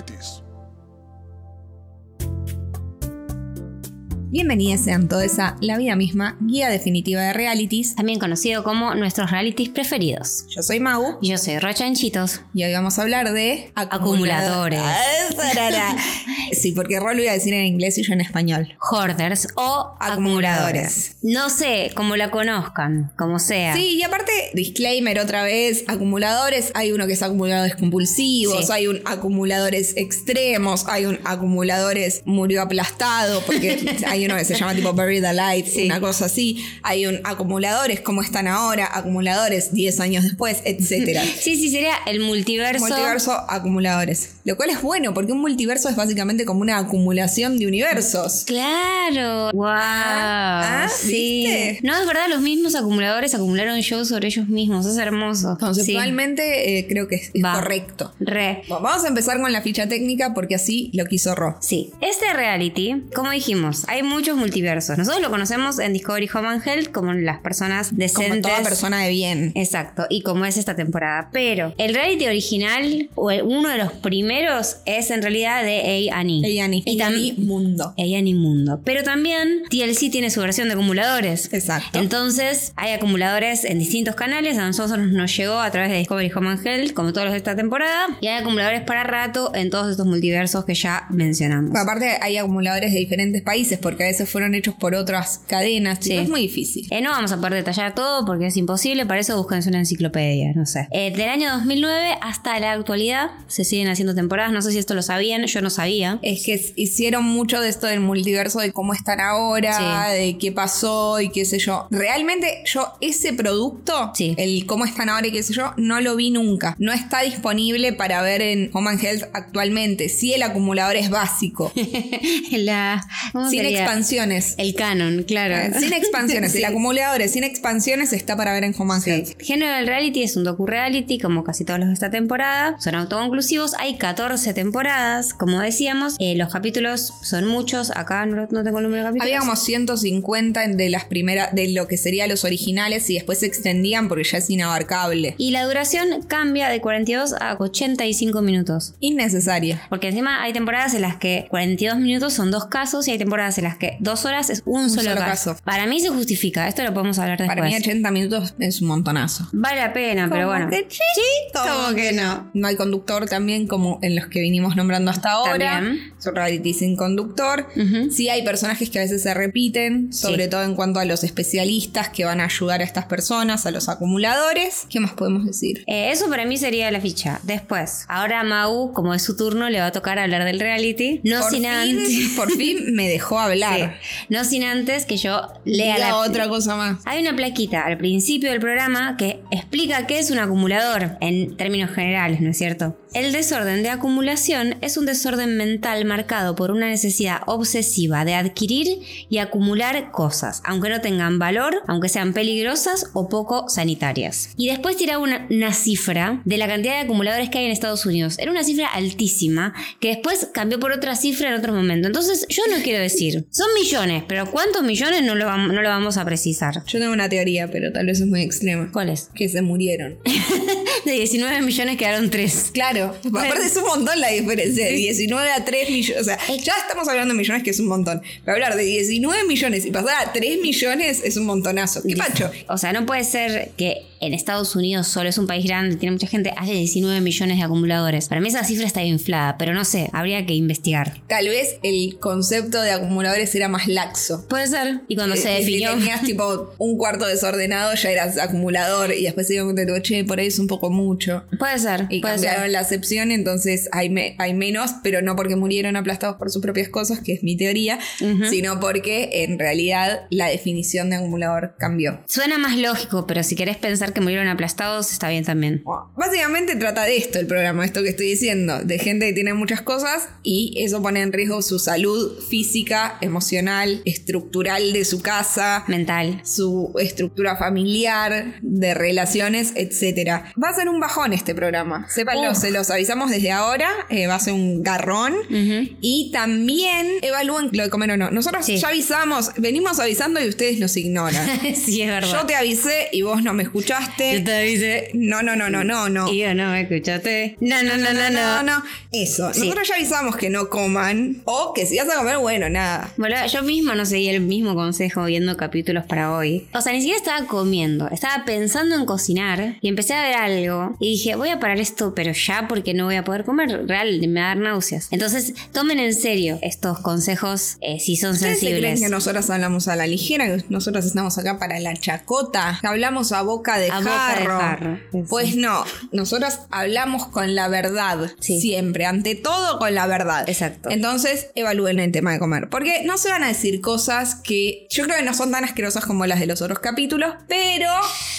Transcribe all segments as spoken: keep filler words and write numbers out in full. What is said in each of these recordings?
realities. Bienvenidos sean todos a La Vida Misma, guía definitiva de realities, también conocido como nuestros realities preferidos. Yo soy Mau. Y yo soy Rocha Anchitos. Y hoy vamos a hablar de acumuladores. acumuladores. Sí, porque Ro lo iba a decir en inglés y yo en español. Hoarders o acumuladores. acumuladores. No sé, como la conozcan, como sea. Sí, y aparte, disclaimer otra vez, acumuladores, hay uno que es acumuladores compulsivos, sí. hay un acumuladores extremos, hay un acumuladores murió aplastado, porque hay uno que se llama tipo Buried Alive, sí. Una cosa así. Hay un acumuladores, como están ahora, acumuladores diez años después, etcétera. Sí, sí, sería el multiverso. Multiverso acumuladores. Lo cual es bueno, porque un multiverso es básicamente como una acumulación de universos. Claro. Wow. Ah, ¿ah? Sí. ¿Viste? No, es verdad, los mismos acumuladores acumularon shows sobre ellos mismos. Es hermoso. Conceptualmente sí. eh, creo que es, es correcto. Re. Bueno, vamos a empezar con la ficha técnica porque así lo quiso Ro. Sí. Este reality, como dijimos, hay muchos multiversos. Nosotros lo conocemos en Discovery Home and Health como las personas decentes. Como toda persona de bien. Exacto. Y como es esta temporada. Pero el reality original, o uno de los primeros, es en realidad de A and E. A and E. Y también Mundo. A and E Mundo. Pero también T L C tiene su versión de acumuladores. Exacto. Entonces hay acumuladores en distintos canales. A nosotros nos llegó a través de Discovery Home and Health, como todos los de esta temporada. Y hay acumuladores para rato en todos estos multiversos que ya mencionamos. Pero aparte hay acumuladores de diferentes países porque a veces fueron hechos por otras cadenas. Sí. Es muy difícil. Eh, no vamos a poder detallar todo porque es imposible. Para eso búsquense una enciclopedia. No sé. Eh, del año dos mil nueve hasta la actualidad se siguen haciendo temporadas. No sé si esto lo sabían. Yo no sabía. Es que hicieron mucho de esto del multiverso, de cómo están ahora, sí. De qué pasó y qué sé yo. Realmente yo ese producto, sí. El cómo están ahora y qué sé yo, no lo vi nunca. No está disponible para ver en Home and Health actualmente. Sí, el acumulador es básico. la, Sin sería? expansiones. El canon, claro. Sin expansiones. sí. El acumulador es sin expansiones está para ver en Home and sí. Health. El género del reality es un docu-reality, como casi todos los de esta temporada. Son autoconclusivos. Hay catorce temporadas, como decíamos. Eh, los capítulos son muchos. Acá no, no tengo el número de capítulos. Había como ciento cincuenta de las primeras, de lo que serían los originales, y después se extendían porque ya es inabarcable. Y la duración cambia de cuarenta y dos a ochenta y cinco minutos. Innecesaria. Porque encima hay temporadas en las que cuarenta y dos minutos son dos casos y hay temporadas en las que dos horas es un, un solo, solo caso. caso. Para mí se justifica. Esto lo podemos hablar después. Para mí ochenta minutos es un montonazo. Vale la pena, pero bueno. Que sí, ¿Cómo que no? No hay conductor también, como en los que vinimos nombrando hasta ahora. También. Son reality sin conductor. Uh-huh. Sí hay personajes que a veces se repiten, sobre sí. todo en cuanto a los especialistas que van a ayudar a estas personas, a los acumuladores. ¿Qué más podemos decir? Eh, eso para mí sería la ficha. Después, ahora a Mau, como es su turno, le va a tocar hablar del reality. No por sin fin, antes. Por fin me dejó hablar. Sí. No sin antes que yo lea Diga la otra cosa más. Hay una plaquita al principio del programa que explica qué es un acumulador en términos generales, ¿no es cierto? El desorden de acumulación es un desorden mental marcado por una necesidad obsesiva de adquirir y acumular cosas, aunque no tengan valor, aunque sean peligrosas o poco sanitarias. Y después tira una, una cifra de la cantidad de acumuladores que hay en Estados Unidos. Era una cifra altísima que después cambió por otra cifra en otro momento. Entonces yo no quiero decir, son millones, pero ¿cuántos millones? No lo, no lo vamos a precisar. Yo tengo una teoría, pero tal vez es muy extrema. ¿Cuál es? Que se murieron. De diecinueve millones quedaron tres. Claro. Bueno. Aparte es un montón la diferencia. De diecinueve a tres millones. O sea, ya estamos hablando de millones, que es un montón. Pero hablar de diecinueve millones y pasar a tres millones es un montonazo. ¿Qué pacho? O sea, no puede ser que en Estados Unidos, solo es un país grande, tiene mucha gente, haya diecinueve millones de acumuladores. Para mí esa cifra está inflada, pero no sé, habría que investigar. Tal vez el concepto de acumuladores era más laxo. Puede ser. Y cuando eh, se definió... Si tenías tipo un cuarto desordenado, ya eras acumulador. Y después se dio cuenta de, che, por ahí es un poco mucho. Puede ser. Y puede cambiaron ser. la acepción, entonces hay, me, hay menos, pero no porque murieron aplastados por sus propias cosas, que es mi teoría, uh-huh. sino porque en realidad la definición de acumulador cambió. Suena más lógico, pero si querés pensar que murieron aplastados, está bien también. Bueno, básicamente trata de esto el programa, esto que estoy diciendo, de gente que tiene muchas cosas y eso pone en riesgo su salud física, emocional, estructural de su casa, mental, su estructura familiar, de relaciones, etcétera. Básicamente ser un bajón este programa. Sépanlo, Uf. se los avisamos desde ahora. Eh, va a ser un garrón. Uh-huh. Y también evalúen lo de comer o no. Nosotros Sí. ya avisamos, venimos avisando y ustedes nos ignoran. Sí, es verdad. Yo te avisé y vos no me escuchaste. Yo te avisé. No, no, no, no, no, no. Y yo no me escuchaste. No, no, no, no, No, no. no. Eso. Sí. Nosotros ya avisamos que no coman. O que si vas a comer, bueno, nada. Bueno, yo misma no seguí el mismo consejo viendo capítulos para hoy. O sea, ni siquiera estaba comiendo. Estaba pensando en cocinar y empecé a ver algo. Y dije, voy a parar esto, pero ya porque no voy a poder comer. Real, me va a dar náuseas. Entonces, tomen en serio estos consejos eh, si son ¿Ustedes se creen sensibles. que nosotras hablamos a la ligera? Que nosotros estamos acá para la chacota. Que hablamos a boca de A jarro. boca de jarro. Sí. Pues no. Nosotras hablamos con la verdad. Sí. Siempre. Ante todo con la verdad. Exacto. Entonces, evalúen el tema de comer. Porque no se van a decir cosas que yo creo que no son tan asquerosas como las de los otros capítulos, pero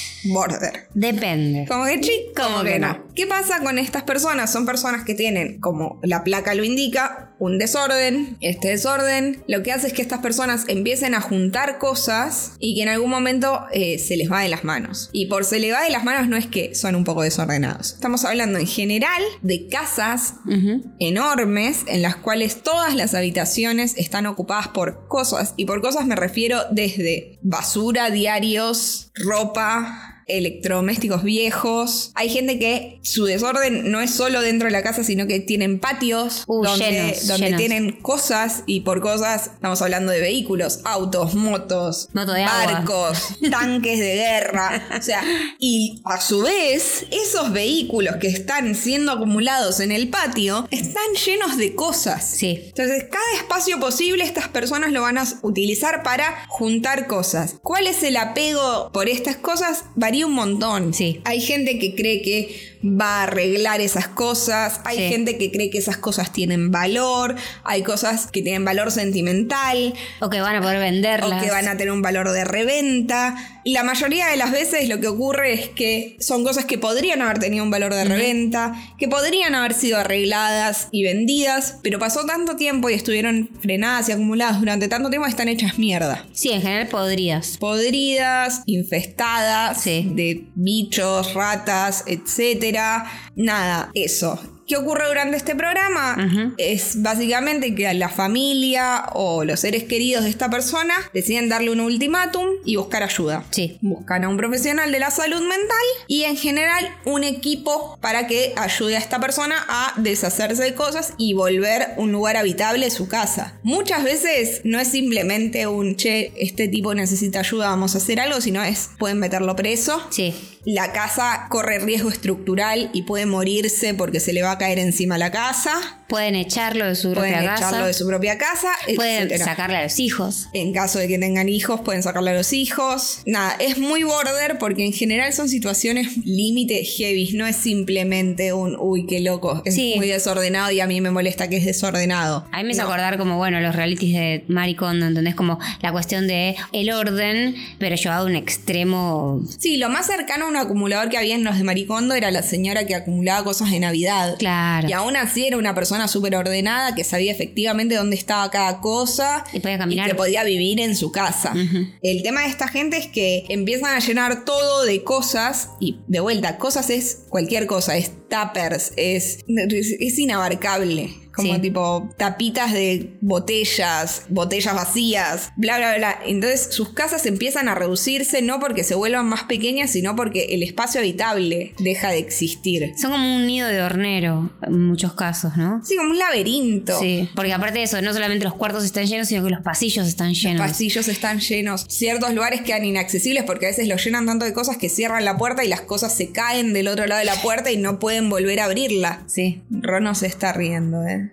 border. Depende. Como que sí, como, Como que, que no. no. ¿Qué pasa con estas personas? Son personas que tienen, como la placa lo indica, un desorden. Este desorden lo que hace es que estas personas empiecen a juntar cosas y que en algún momento eh, se les va de las manos. Y por se les va de las manos no es que son un poco desordenados. Estamos hablando en general de casas Ujú. enormes en las cuales todas las habitaciones están ocupadas por cosas. Y por cosas me refiero desde basura, diarios, ropa, electrodomésticos viejos. Hay gente que su desorden no es solo dentro de la casa, sino que tienen patios Uh, donde, llenos, donde llenos. tienen cosas, y por cosas estamos hablando de vehículos, autos, motos, Moto de agua. barcos, tanques de guerra. O sea, y a su vez, esos vehículos que están siendo acumulados en el patio están llenos de cosas. Sí. Entonces, cada espacio posible estas personas lo van a utilizar para juntar cosas. ¿Cuál es el apego por estas cosas? Varía un montón. Sí. Hay gente que cree que va a arreglar esas cosas. Hay Sí. gente que cree que esas cosas tienen valor. Hay cosas que tienen valor sentimental. O que van a poder venderlas. O que van a tener un valor de reventa. Y la mayoría de las veces lo que ocurre es que son cosas que podrían haber tenido un valor de reventa, que podrían haber sido arregladas y vendidas, pero pasó tanto tiempo y estuvieron frenadas y acumuladas durante tanto tiempo que están hechas mierda. Sí, en general podrías. Podridas, infestadas Sí. de bichos, ratas, etcétera. Nada, eso. ¿Qué ocurre durante este programa? Ujú. Es básicamente que la familia o los seres queridos de esta persona deciden darle un ultimátum y buscar ayuda. Sí. Buscan a un profesional de la salud mental y en general un equipo para que ayude a esta persona a deshacerse de cosas y volver un lugar habitable su casa. Muchas veces no es simplemente un che, este tipo necesita ayuda, vamos a hacer algo, sino es pueden meterlo preso. Sí. La casa corre riesgo estructural y puede morirse porque se le va a caer encima la casa. Pueden echarlo de su Pueden propia echarlo casa. de su propia casa. Pueden etcétera. sacarle a los hijos. En caso de que tengan hijos, pueden sacarle a los hijos. Nada, es muy border porque en general son situaciones límite heavy. No es simplemente un, uy, qué loco. Es Sí. muy desordenado y a mí me molesta que es desordenado. A mí me hizo No. acordar como, bueno, los realities de Marie Kondo, ¿entendés? Como la cuestión de el orden, pero llevado a un extremo. Sí, lo más cercano a un acumulador que había en los de Marie Kondo era la señora que acumulaba cosas de Navidad. Claro. Y aún así era una persona súper ordenada que sabía efectivamente dónde estaba cada cosa. Y podía caminar. Y que podía vivir en su casa. Ujú. El tema de esta gente es que empiezan a llenar todo de cosas. Y de vuelta, cosas es cualquier cosa. Es tuppers, es, es inabarcable. Como Sí. tipo tapitas de botellas, botellas vacías, bla, bla, bla. Entonces sus casas empiezan a reducirse no porque se vuelvan más pequeñas, sino porque el espacio habitable deja de existir. Son como un nido de hornero en muchos casos, ¿no? Sí, como un laberinto. Sí, porque aparte de eso, no solamente los cuartos están llenos, sino que los pasillos están llenos. Los pasillos están llenos. Ciertos lugares quedan inaccesibles porque a veces los llenan tanto de cosas que cierran la puerta y las cosas se caen del otro lado de la puerta y no pueden volver a abrirla. Sí. Rono se está riendo, ¿eh?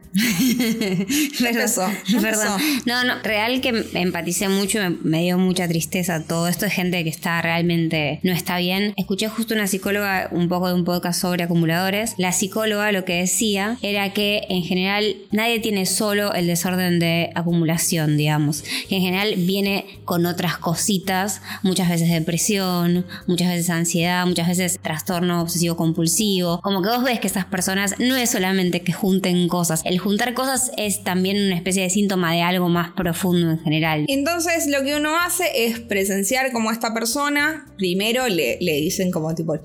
¿Qué pasó? ¿Qué Perdón. pasó? No, no, real que me empaticé mucho, me, me dio mucha tristeza todo esto de gente que está realmente no está bien. Escuché justo una psicóloga un poco de un podcast sobre acumuladores. La psicóloga lo que decía era que en general nadie tiene solo el desorden de acumulación, digamos. Que en general viene con otras cositas, muchas veces depresión, muchas veces ansiedad, muchas veces trastorno obsesivo compulsivo. Como que vos ves que estas personas no es solamente que junten cosas, el juntar cosas es también una especie de síntoma de algo más profundo en general. Entonces lo que uno hace es presenciar como esta persona, primero le, le dicen como tipo, che,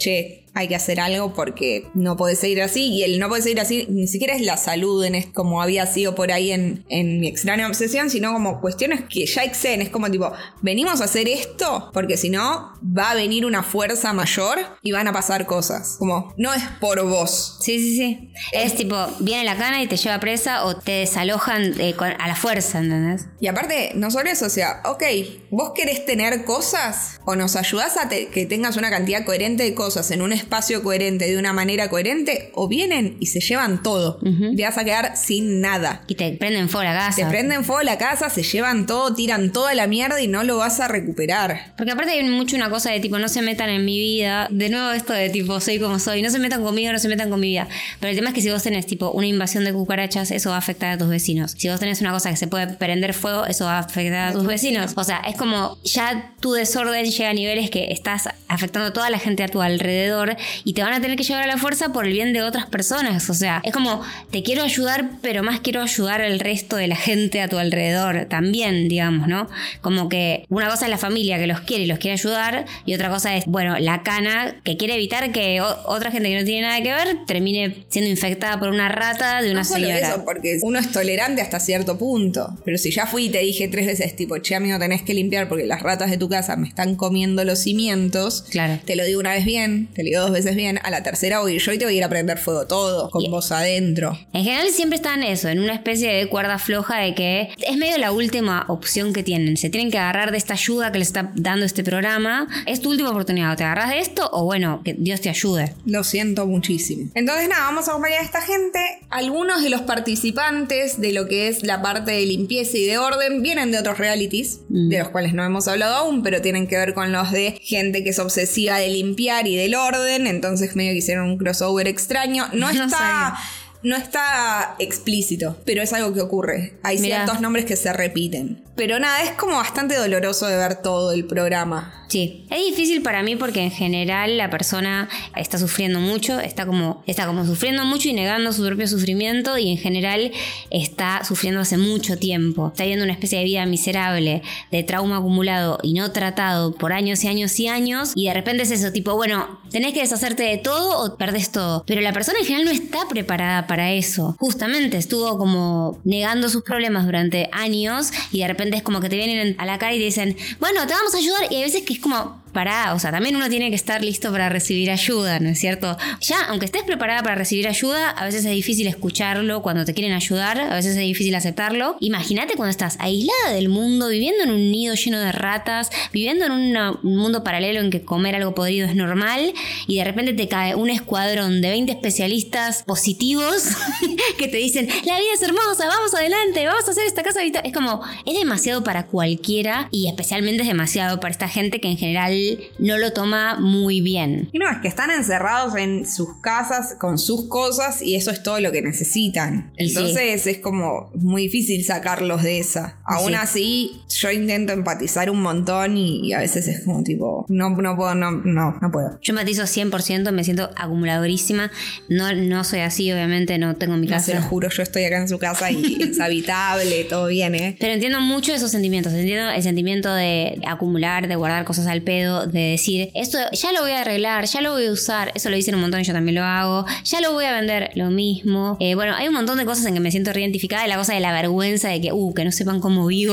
hay que hacer algo porque no puede seguir así. Y el no puede seguir así ni siquiera es la salud, en es, como había sido por ahí en, en Mi extraña obsesión, sino como cuestiones que ya exceden. Es como tipo, venimos a hacer esto porque si no va a venir una fuerza mayor y van a pasar cosas. Como, no es por vos. Sí, sí, sí. Es, es tipo, viene la cana y te lleva presa o te desalojan eh, con, a la fuerza, ¿entendés? Y aparte, no solo eso, o sea, ok, vos querés tener cosas o nos ayudás a te- que tengas una cantidad coherente de cosas en un espacio coherente, de una manera coherente, o vienen y se llevan todo. Uh-huh. Te vas a quedar sin nada. Y te prenden fuego la casa. Te prenden fuego la casa, se llevan todo, tiran toda la mierda y no lo vas a recuperar. Porque aparte hay mucho una cosa de tipo, no se metan en mi vida. De nuevo esto de tipo, soy como soy. No se metan conmigo, no se metan con mi vida. Pero el tema es que si vos tenés tipo una invasión de cucarachas, eso va a afectar a tus vecinos. Si vos tenés una cosa que se puede prender fuego, eso va a afectar a tus vecinos. O sea, es como ya tu desorden llega a niveles que estás afectando a toda la gente a tu alrededor y te van a tener que llevar a la fuerza por el bien de otras personas. O sea, es como, te quiero ayudar, pero más quiero ayudar al resto de la gente a tu alrededor también, digamos, ¿no? Como que una cosa es la familia que los quiere y los quiere ayudar, y otra cosa es, bueno, la cana que quiere evitar que o- otra gente que no tiene nada que ver termine siendo infectada por una rata de una no solo señora. eso, porque uno es tolerante hasta cierto punto. Pero si ya fui y te dije tres veces, tipo, che, amigo, tenés que limpiar porque las ratas de tu casa me están comiendo los cimientos. Claro. Te lo digo una vez bien, te lo digo dos veces bien, a la tercera voy yo y te voy a ir a prender fuego todo, con Y- vos adentro. En general siempre están en eso, en una especie de cuerda floja de que es medio la última opción que tienen. Se tienen que agarrar de esta ayuda que les está dando este programa. Es tu última oportunidad. O te agarras de esto o bueno, que Dios te ayude. Lo siento muchísimo. Entonces nada, vamos a acompañar a esta gente. Algunos de los participantes de lo que es la parte de limpieza y de orden vienen de otros realities, mm. de los cuales no hemos hablado aún, pero tienen que ver con los de gente que es obsesiva de limpiar y del orden. Entonces medio que hicieron un crossover extraño. No, no está... Sabía. No está explícito, pero es algo que ocurre. Hay Mirá. ciertos nombres que se repiten. Pero nada, es como bastante doloroso de ver todo el programa. Sí, es difícil para mí porque en general la persona está sufriendo mucho, está como, está como sufriendo mucho y negando su propio sufrimiento, y en general está sufriendo hace mucho tiempo. Está viviendo una especie de vida miserable, de trauma acumulado y no tratado por años y años y años, y de repente es eso, tipo, bueno, tenés que deshacerte de todo o perdés todo. Pero la persona en general no está preparada para eso. Justamente estuvo como negando sus problemas durante años y de repente es como que te vienen a la cara y te dicen, bueno, te vamos a ayudar, y hay veces que es como, pará, o sea, también uno tiene que estar listo para recibir ayuda, ¿no es cierto? Ya, aunque estés preparada para recibir ayuda, a veces es difícil escucharlo cuando te quieren ayudar, a veces es difícil aceptarlo. Imagínate cuando estás aislada del mundo, viviendo en un nido lleno de ratas, viviendo en una, un mundo paralelo en que comer algo podrido es normal, y de repente te cae un escuadrón de veinte especialistas positivos que te dicen, la vida es hermosa, vamos adelante, vamos a hacer esta casa ahorita. Es como, es demasiado para cualquiera, y especialmente es demasiado para esta gente que en general no lo toma muy bien. Y no, es que están encerrados en sus casas con sus cosas y eso es todo lo que necesitan. Entonces sí. Es como muy difícil sacarlos de esa. Aún sí. Así, yo intento empatizar un montón y, y a veces es como tipo, no, no puedo, no, no, no puedo. Yo empatizo cien por ciento, me siento acumuladorísima. No, no soy así, obviamente, no tengo mi casa. No, se lo juro, yo estoy acá en su casa y es habitable, todo bien, ¿eh? Pero entiendo mucho esos sentimientos. Entiendo el sentimiento de acumular, de guardar cosas al pedo, de decir, esto ya lo voy a arreglar, ya lo voy a usar. Eso lo dicen un montón y yo también lo hago. Ya lo voy a vender, lo mismo. Eh, bueno, hay un montón de cosas en que me siento reidentificada. La cosa de la vergüenza de que, uh, que no sepan cómo vivo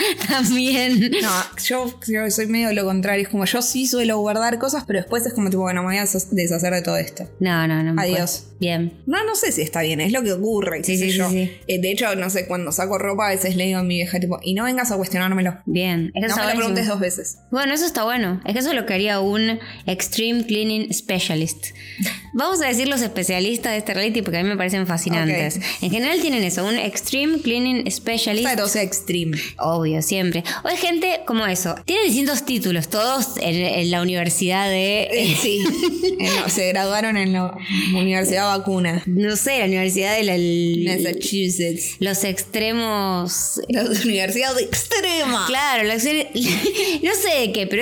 también. No, yo, yo soy medio lo contrario. Es como, yo sí suelo guardar cosas, pero después es como tipo, bueno, me voy a deshacer de todo esto. No, no, no. Adiós. Puedo. Bien. No, no sé si está bien, es lo que ocurre. Sí, sí, sí, yo. sí. Eh, de hecho, no sé, cuando saco ropa a veces le digo a mi vieja, tipo, y no vengas a cuestionármelo. Bien. Es que no me lo preguntes dos veces. Bueno, eso está bueno. Es que eso es lo que haría un Extreme Cleaning Specialist. Vamos a decir los especialistas de este reality porque a mí me parecen fascinantes. Okay. En general tienen eso, un Extreme Cleaning Specialist. Está todo sea extreme. Obvio, siempre. O hay gente como eso. Tienen distintos títulos, todos en, en la universidad de... Eh, sí. no, se graduaron en la Universidad Vacuna. No sé, la Universidad de la... El, Massachusetts. Los extremos... La Universidad Extrema. Claro, la, no sé de qué, pero este es tu título.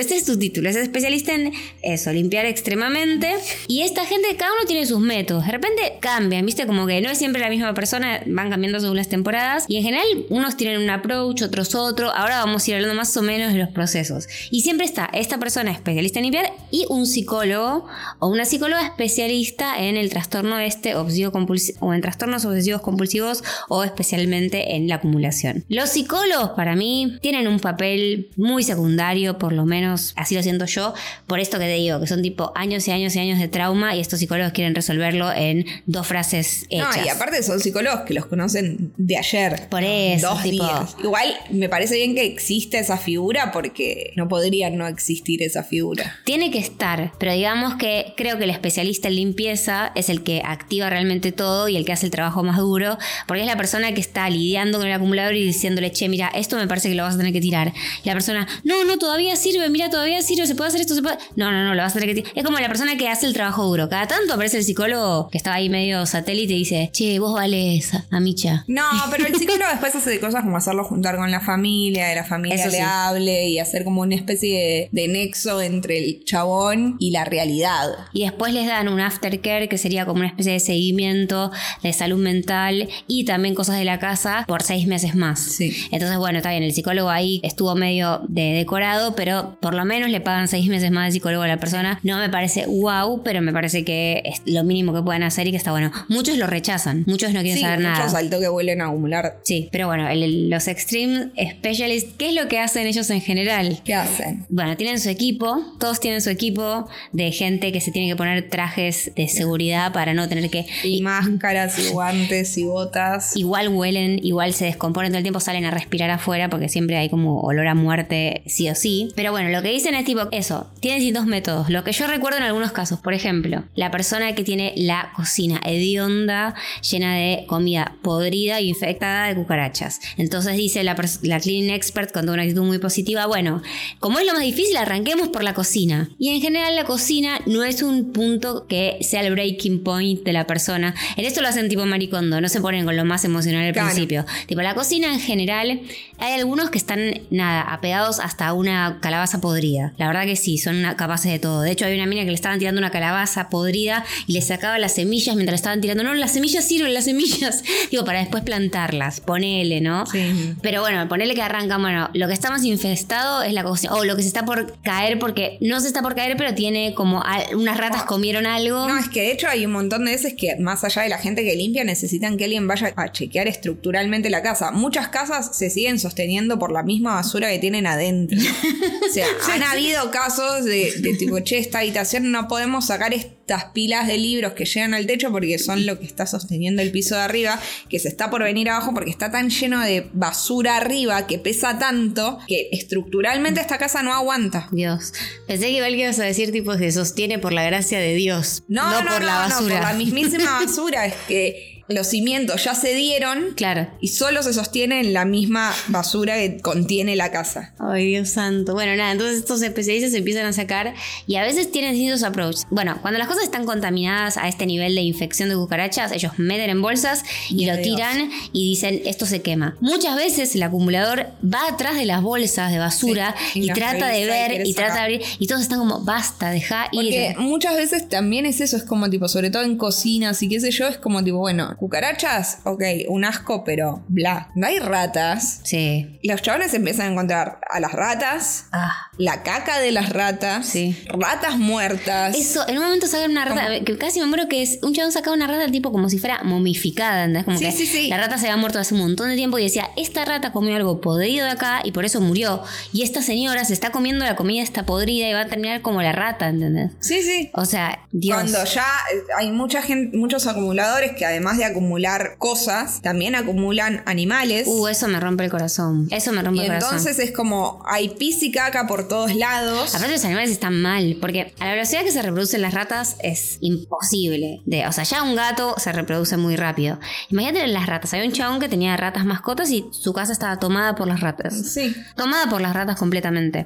título, es especialista en eso, limpiar extremadamente. Y esta gente, cada uno tiene sus métodos. De repente cambian, ¿viste? Como que no es siempre la misma persona, van cambiando según las temporadas. Y en general, unos tienen un approach, otros otro. Ahora vamos a ir hablando más o menos de los procesos. Y siempre está esta persona especialista en limpiar y un psicólogo o una psicóloga especialista en el trastorno este obsesivo compulsivo o en trastornos obsesivos compulsivos o especialmente en la acumulación. Los psicólogos para mí tienen un papel muy secundario, por lo menos así lo siento yo, por esto que te digo, que son tipo años y años y años de trauma y estos psicólogos quieren resolverlo en dos frases hechas. No, y aparte son psicólogos que los conocen de ayer. Por eso, dos tipo... días. Igual me parece bien que existe esa figura porque no podría no existir esa figura. Tiene que estar, pero digamos que creo que el especialista en limpieza es el que activa realmente todo y el que hace el trabajo más duro, porque es la persona que está lidiando con el acumulador y diciéndole, che, mira, esto me parece que lo vas a tener que tirar. Y la persona, no, no, todavía sirve, mira, todavía sirve, se puede hacer esto, se puede... No, no, no, lo vas a tener que tirar. Es como la persona que hace el trabajo duro. Cada tanto aparece el psicólogo que estaba ahí medio satélite y dice, che, vos valés, amicha. No, pero el psicólogo después hace cosas como hacerlo juntar con la familia, que la familia Eso le sí. hable y hacer como una especie de, de nexo entre el chabón y la realidad. Y después les dan un aftercare que sería como una especie de seguimiento de salud mental y también cosas de la casa por seis meses más. Sí. Entonces, bueno, está bien, el psicólogo ahí estuvo medio de decorado, pero por lo menos le pagan seis meses más de psicólogo a la persona. No me parece wow, pero me parece que es lo mínimo que pueden hacer y que está bueno. Muchos lo rechazan, muchos no quieren Sí, saber nada. muchos al toque vuelven a acumular. Sí, pero bueno, el- el- los Extreme Specialists, ¿qué es lo que hacen ellos en general? ¿Qué hacen? Bueno, tienen su equipo, todos tienen su equipo de gente que se tiene que poner trajes de seguridad para no tener que... Y máscaras y guantes y botas. Igual huelen, igual se descomponen todo el tiempo, salen a respirar afuera porque siempre hay como olor a muerte sí o sí. Pero bueno, lo que dicen es tipo eso, tienen distintos métodos. Lo que yo recuerdo en algunos casos, por ejemplo, la persona que tiene la cocina hedionda, llena de comida podrida e infectada de cucarachas. Entonces dice la, pers- la cleaning expert con una actitud muy positiva, bueno, como es lo más difícil, arranquemos por la cocina. Y en general la cocina no es un punto que sea el breaking point de la persona. En esto lo hacen tipo maricondo, no se ponen con lo más emocional al Claro. principio. Tipo, la cocina en general, hay algunos que están, nada, apegados hasta una calabaza podrida. La verdad que sí, son una- capaces de todo. De hecho, hay una mina que le estaban tirando una calabaza podrida y le sacaba las semillas mientras le estaban tirando. No, las semillas sirven, las semillas. Digo, para después plantarlas. Ponele, ¿no? Sí. Pero bueno, ponele que arranca, bueno, lo que está más infestado es la cocina. O lo que se está por caer, porque no se está por caer, pero tiene como al- unas ratas comieron algo. No, es que de hecho hay un montón de veces que más allá de la gente que limpia necesitan que alguien vaya a chequear estructuralmente la casa. Muchas casas se siguen sosteniendo por la misma basura que tienen adentro. O sea, han habido casos de, de tipo, che, esta habitación no podemos sacar estas pilas de libros que llegan al techo porque son lo que está sosteniendo el piso de arriba, que se está por venir abajo porque está tan lleno de basura arriba que pesa tanto que estructuralmente esta casa no aguanta. Dios. Pensé que igual que ibas a decir tipo se sostiene por la gracia de Dios. No, No, no, por no, la no, basura. por la mismísima basura. Es que los cimientos ya se dieron Claro. y solo se sostiene en la misma basura que contiene la casa. Ay, Dios santo. Bueno, nada, entonces estos especialistas se empiezan a sacar y a veces tienen distintos approaches. Bueno, cuando las cosas están contaminadas a este nivel de infección de cucarachas, ellos meten en bolsas y lo Dios. tiran y dicen, esto se quema. Muchas veces el acumulador va atrás de las bolsas de basura Sí, y y las trata de revisa y ver quiere y trata de sacar. abrir y todos están como, basta, deja Porque ir. muchas veces también es eso, es como tipo, sobre todo en cocinas y qué sé yo, es como tipo, bueno, cucarachas, ok, un asco, pero bla. No hay ratas. Sí. Los chabones empiezan a encontrar a las ratas, Ah. la caca de las ratas, Sí. ratas muertas. Eso, en un momento sacan una rata, que casi me muero que es, un chabón sacaba una rata tipo como si fuera momificada, ¿entendés? Como Sí, que sí, sí. la rata se había muerto hace un montón de tiempo y decía, esta rata comió algo podrido de acá y por eso murió. Y esta señora se está comiendo la comida esta podrida y va a terminar como la rata, ¿entendés? Sí, sí. O sea, Dios. Cuando ya eh, hay mucha gente, muchos acumuladores que además de acumular cosas, también acumulan animales. Uh, eso me rompe el corazón. Eso me rompe y el corazón. entonces es como hay pis y caca por todos lados. Aparte los animales están mal, porque a la velocidad que se reproducen las ratas es imposible. De, o sea, ya un gato se reproduce muy rápido. Imagínate las ratas. Había un chabón que tenía ratas mascotas y su casa estaba tomada por las ratas. Sí. Tomada por las ratas completamente.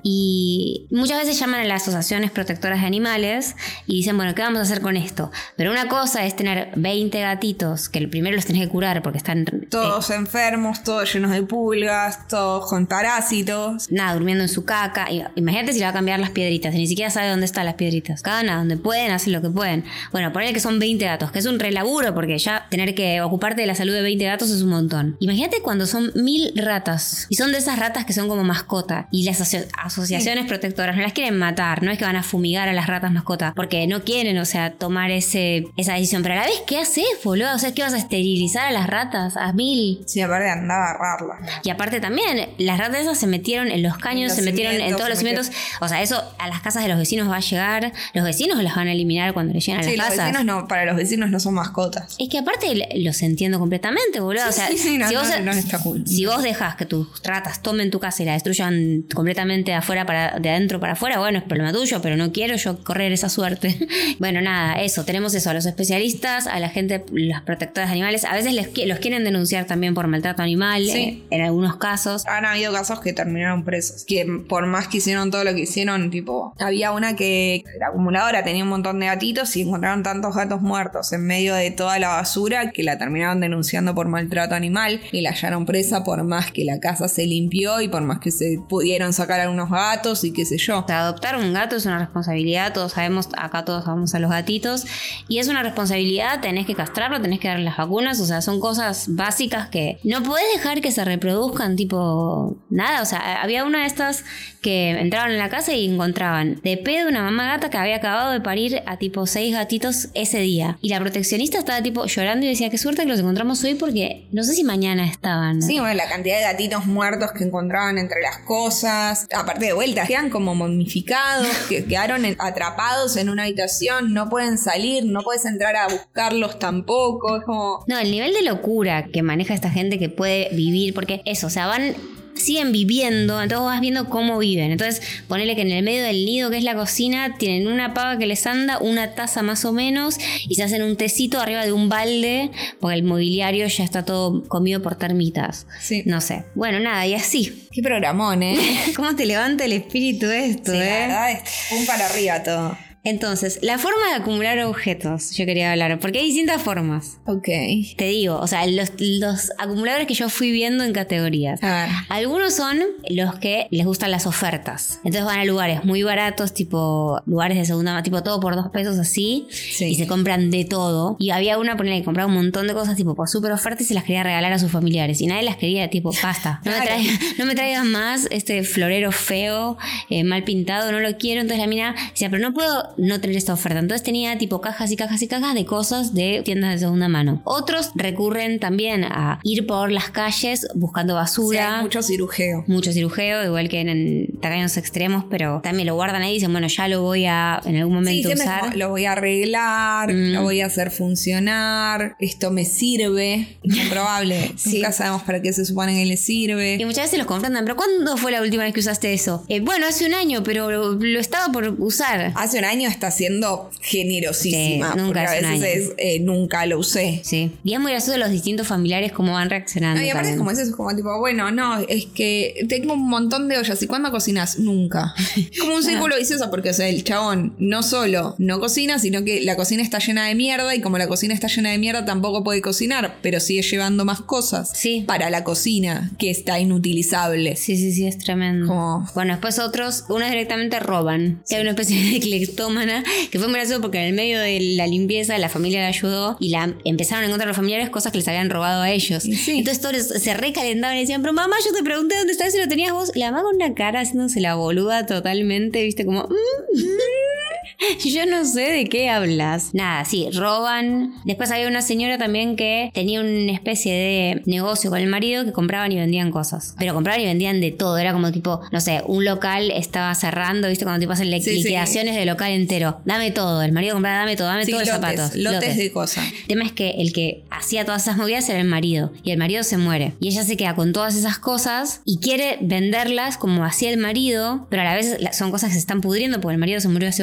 Y muchas veces llaman a las asociaciones protectoras de animales y dicen, bueno, ¿qué vamos a hacer con esto? Pero una cosa es tener veinte gatitos gatos, que primero los tenés que curar porque están... Todos eh, enfermos, todos llenos de pulgas, todos con parásitos. Nada, durmiendo en su caca. Imagínate si le va a cambiar las piedritas, y ni siquiera sabe dónde están las piedritas. Cada una, donde pueden, hacen lo que pueden. Bueno, ponele que son veinte gatos, que es un relaburo, porque ya tener que ocuparte de la salud de veinte gatos es un montón. Imagínate cuando son mil ratas, y son de esas ratas que son como mascota, y las aso- asociaciones sí. protectoras no las quieren matar, no es que van a fumigar a las ratas mascota, porque no quieren, o sea, tomar ese, esa decisión. Pero a la vez, ¿qué haces, boludo? O sea, ¿qué vas a esterilizar a las ratas? A mil. Sí, aparte andaba a agarrarlas. Y aparte también, las ratas esas se metieron en los caños, en se metieron en todos los cimientos. O sea, eso a las casas de los vecinos va a llegar. Los vecinos las van a eliminar cuando le lleguen a sí, las los casas. Vecinos no, para los vecinos no son mascotas. Es que aparte los entiendo completamente, boludo. Sí, o sea, sí, sí, no, si, vos, no, no está cool. si vos dejas que tus ratas tomen tu casa y la destruyan completamente de afuera para, de adentro para afuera, bueno, es problema tuyo, pero no quiero yo correr esa suerte. Bueno, nada, eso, tenemos eso, a los especialistas, a la gente, las protectoras de animales. A veces les, los quieren denunciar también por maltrato animal, sí. eh, en algunos casos. Han habido casos que terminaron presos, que por más que hicieron todo lo que hicieron, tipo, había una que la acumuladora tenía un montón de gatitos y encontraron tantos gatos muertos en medio de toda la basura que la terminaron denunciando por maltrato animal y la hallaron presa por más que la casa se limpió y por más que se pudieron sacar algunos gatos y qué sé yo. O sea, adoptar un gato es una responsabilidad, todos sabemos, acá todos vamos a los gatitos, y es una responsabilidad, tenés que castrarlo, tenés que darle las vacunas, o sea, son cosas básicas que no podés dejar que se reproduzcan, tipo, nada, o sea, había una de estas que entraban en la casa y encontraban de pedo una mamá gata que había acabado de parir a tipo seis gatitos ese día, y la proteccionista estaba tipo llorando y decía, qué suerte que los encontramos hoy porque no sé si mañana estaban. Sí, bueno, la cantidad de gatitos muertos que encontraban entre las cosas, aparte de vuelta, quedan como momificados, que quedaron en, atrapados en una habitación, no pueden salir, no puedes entrar a buscarlos tampoco, es como... No, el nivel de locura que maneja esta gente que puede vivir, porque eso, o sea, van... siguen viviendo, entonces vas viendo cómo viven. Entonces, ponele que en el medio del nido, que es la cocina, tienen una pava que les anda, una taza más o menos, y se hacen un tecito arriba de un balde, porque el mobiliario ya está todo comido por termitas. Sí. No sé. Bueno, nada, y así. Qué programón, ¿eh? ¿Cómo te levanta el espíritu esto, sí, eh? La verdad es un para arriba todo. Entonces, la forma de acumular objetos, yo quería hablar, porque hay distintas formas. Ok. Te digo, o sea, los, los acumuladores que yo fui viendo en categorías. A ver. Algunos son los que les gustan las ofertas. Entonces van a lugares muy baratos, tipo lugares de segunda mano, tipo todo por dos pesos así, sí. Y se compran de todo. Y había una, ponele, que compraba un montón de cosas tipo por súper oferta y se las quería regalar a sus familiares. Y nadie las quería, tipo, basta. No, claro. me, traigas, no me traigas más este florero feo, eh, mal pintado, no lo quiero. Entonces la mina decía, pero no puedo no tener esta oferta. Entonces tenía tipo cajas y cajas y cajas de cosas de tiendas de segunda mano. Otros recurren también a ir por las calles buscando basura. Sí, hay mucho cirujeo. Mucho cirujeo, igual que en, en tacaños extremos, pero también lo guardan ahí y dicen, bueno, ya lo voy a en algún momento sí, usar. Como, lo voy a arreglar, mm. lo voy a hacer funcionar, esto me sirve. Incomprobable. Sí. Nunca sabemos para qué se supone que le sirve. Y muchas veces los confrontan, pero ¿cuándo fue la última vez que usaste eso? Eh, bueno, hace un año, pero lo, lo estaba por usar. Hace un año está siendo generosísima. Sí, nunca porque a veces es, eh, nunca lo usé. Sí. Y es muy gracioso los distintos familiares cómo van reaccionando. No, y aparte también. es como eso, es como tipo, bueno, no, es que tengo un montón de ollas. ¿Y cuándo cocinas? Nunca. Como un círculo vicioso, porque o sea, el chabón no solo no cocina, sino que la cocina está llena de mierda, y como la cocina está llena de mierda, tampoco puede cocinar, pero sigue llevando más cosas sí. para la cocina, que está inutilizable. Sí, sí, sí, es tremendo. Como... Bueno, después otros, unos directamente roban. Sí. Que hay una especie de cleptómana, que fue muy gracioso porque en el medio de la limpieza la familia le ayudó y la empezaron a encontrar los familiares cosas que les habían robado a ellos. Sí. Entonces todos se recalentaban y decían, pero mamá, yo te pregunté dónde está eso y lo tenías vos. La mamá con una cara haciéndose la boluda totalmente, viste, como... Mm, mm. Yo no sé de qué hablas. Nada, sí, roban. Después había una señora también que tenía una especie de negocio con el marido que compraban y vendían cosas. Pero compraban y vendían de todo. Era como tipo, no sé, un local estaba cerrando, ¿viste? Cuando tipo hacen sí, liquidaciones sí. de local entero. Dame todo. El marido compraba, dame todo, dame sí, todos los zapatos. Lotes, lotes de cosas. El tema es que el que hacía todas esas movidas era el marido. Y el marido se muere. Y ella se queda con todas esas cosas y quiere venderlas como hacía el marido, pero a la vez son cosas que se están pudriendo porque el marido se murió hace ocho años.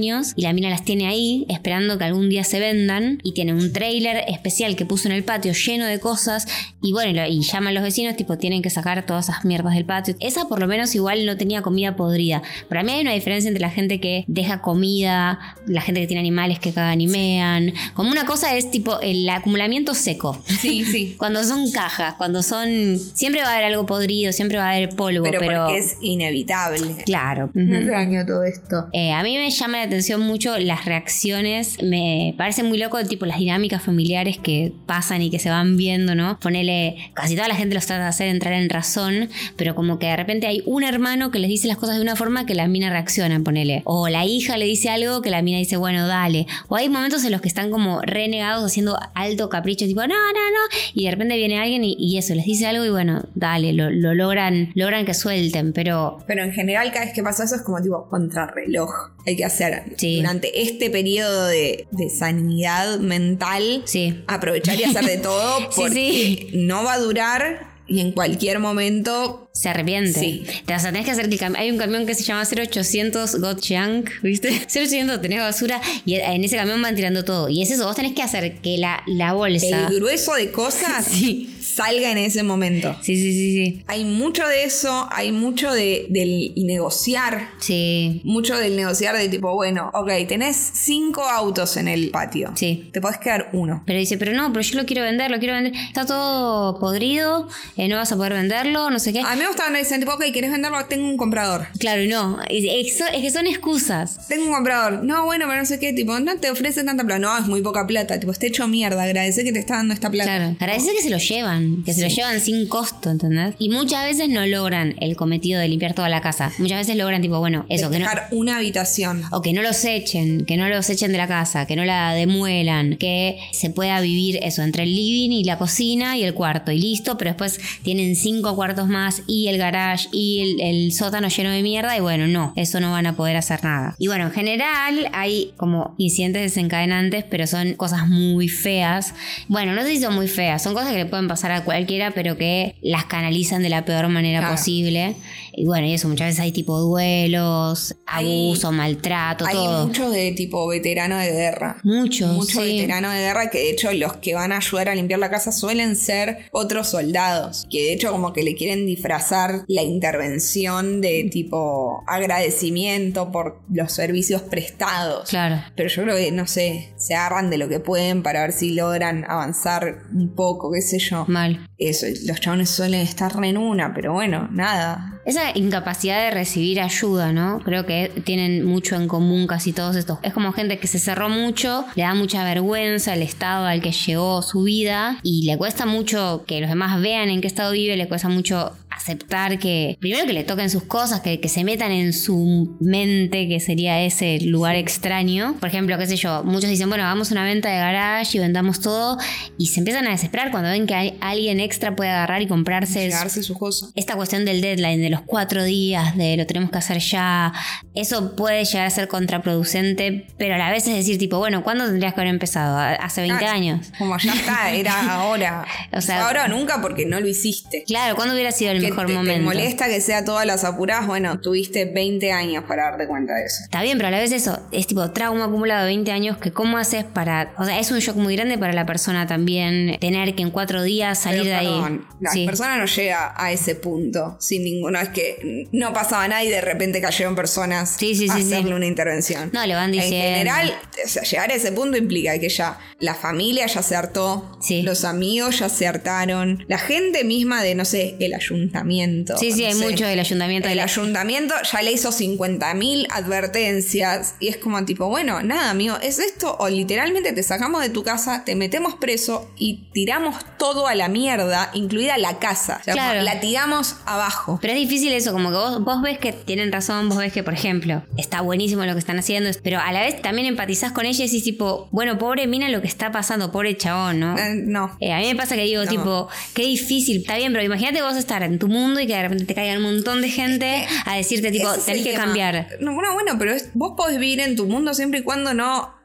años y la mina las tiene ahí esperando que algún día se vendan y tiene un tráiler especial que puso en el patio lleno de cosas y bueno, y, lo, y llaman a los vecinos, tipo, tienen que sacar todas esas mierdas del patio. Esa por lo menos igual no tenía comida podrida. Para mí hay una diferencia entre la gente que deja comida, la gente que tiene animales que cagan y mean. Como una cosa es tipo el acumulamiento seco. Sí, sí. Cuando son cajas, cuando son... Siempre va a haber algo podrido, siempre va a haber polvo, pero... Pero porque es inevitable. Claro. Me extraño todo esto. Eh, a mí me llama la atención mucho las reacciones. Me parece muy loco tipo las dinámicas familiares que pasan y que se van viendo, ¿no? Ponele... Casi toda la gente los trata de hacer entrar en razón, pero como que de repente hay un hermano que les dice las cosas de una forma que la mina reacciona, ponele. O la hija le dice algo que la mina dice, bueno, dale. O hay momentos en los que están como renegados haciendo alto capricho, tipo, no, no, no. Y de repente viene alguien y, y eso, les dice algo y bueno, dale, lo, lo logran, logran que suelten, pero... Pero en general cada vez que pasa eso es como tipo contrarreloj. Hay que hacer sí. durante este periodo de, de sanidad mental, sí. aprovechar y hacer de todo porque sí, sí. no va a durar y en cualquier momento... Se arrepiente. Sí. O sea, tenés que hacer que el cam- hay un camión que se llama cero ochocientos Got Junk, ¿viste? cero ochocientos tenés basura y en ese camión van tirando todo. Y es eso, vos tenés que hacer que la, la bolsa... El grueso de cosas sí. salga en ese momento. Sí, sí, sí, sí. Hay mucho de eso, hay mucho de, del negociar. Sí. Mucho del negociar de tipo, bueno, ok, tenés cinco autos en el patio. Sí. Te podés quedar uno. Pero dice, pero no, pero yo lo quiero vender, lo quiero vender. Está todo podrido, eh, no vas a poder venderlo, no sé qué. A mí me gustaban dicen, tipo, ok, ¿querés venderlo? Tengo un comprador. Claro, y no. Es, es, es que son excusas. Tengo un comprador. No, bueno, pero no sé qué, tipo, no te ofrece tanta plata. No, es muy poca plata. Tipo, está hecho mierda. Agradece que te está dando esta plata. Claro. Agradece que se lo llevan. Que se sí. lo llevan sin costo, ¿entendés? Y muchas veces no logran el cometido de limpiar toda la casa. Muchas veces logran, tipo, bueno, eso. De que dejar no, una habitación. O que no los echen. Que no los echen de la casa. Que no la demuelan. Que se pueda vivir eso entre el living y la cocina y el cuarto. Y listo. Pero después tienen cinco cuartos más y el garage y el, el sótano lleno de mierda y bueno, no, eso no van a poder hacer nada. Y bueno, en general hay como incidentes desencadenantes, pero son cosas muy feas. Bueno, no sé si son muy feas, son cosas que le pueden pasar a cualquiera, pero que las canalizan de la peor manera claro. posible. Y bueno, y eso, muchas veces hay tipo duelos, abuso, hay, maltrato, hay todo. Hay muchos de tipo veterano de guerra. Muchos, Muchos sí. veteranos de guerra que de hecho los que van a ayudar a limpiar la casa suelen ser otros soldados. Que de hecho como que le quieren disfrazar la intervención de tipo agradecimiento por los servicios prestados. Claro. Pero yo creo que, no sé, se agarran de lo que pueden para ver si logran avanzar un poco, qué sé yo. Mal. Eso, los chabones suelen estar re en una, pero bueno, nada. Esa incapacidad de recibir ayuda, ¿no? Creo que tienen mucho en común casi todos estos. Es como gente que se cerró mucho, le da mucha vergüenza el estado al que llegó su vida y le cuesta mucho que los demás vean en qué estado vive, le cuesta mucho aceptar que, primero que le toquen sus cosas, que, que se metan en su mente, que sería ese lugar extraño. Por ejemplo, qué sé yo, muchos dicen, bueno, hagamos una venta de garage y vendamos todo, y se empiezan a desesperar cuando ven que hay, alguien extra puede agarrar y comprarse llegarse sus cosas. Esta cuestión del deadline, de los cuatro días, de lo tenemos que hacer ya, eso puede llegar a ser contraproducente, pero a la vez es decir, tipo, bueno, ¿cuándo tendrías que haber empezado? Hace veinte ah, años. Como ya está, era ahora. O sea, ahora o nunca porque no lo hiciste. Claro, ¿cuándo hubiera sido el mejor te, momento? ¿Te molesta que sea todas las apuradas? Bueno, tuviste veinte años para darte cuenta de eso. Está bien, pero a la vez eso es tipo trauma acumulado de veinte años que cómo haces para... O sea, es un shock muy grande para la persona también tener que en cuatro días salir pero, de ahí. Perdón, la sí. persona no llega a ese punto sin ninguno. Es que no pasaba nada y de repente cayeron personas sí, sí, a sí, hacerle sí. una intervención. No, le van diciendo... En general, o sea, llegar a ese punto implica que ya la familia ya se hartó, sí. los amigos ya se hartaron, la gente misma de, no sé, el ayuntamiento. Sí, sí, no hay sé, mucho del ayuntamiento. El de la... ayuntamiento ya le hizo cincuenta mil advertencias y es como tipo, bueno, nada, amigo, es esto o literalmente te sacamos de tu casa, te metemos preso y tiramos todo a la mierda, incluida la casa. O sea, claro. La tiramos abajo. Pero es difícil eso, como que vos, vos ves que tienen razón, vos ves que, por ejemplo, está buenísimo lo que están haciendo, pero a la vez también empatizás con ella y decís tipo, bueno, pobre mina lo que está pasando, pobre chabón, ¿no? Eh, no. Eh, a mí me pasa que digo, no. tipo, qué difícil, está bien, pero imagínate vos estar en tu mundo y que de repente te caiga un montón de gente es que a decirte tipo, tenés que tema. cambiar. No, bueno, bueno, pero es, vos podés vivir en tu mundo siempre y cuando no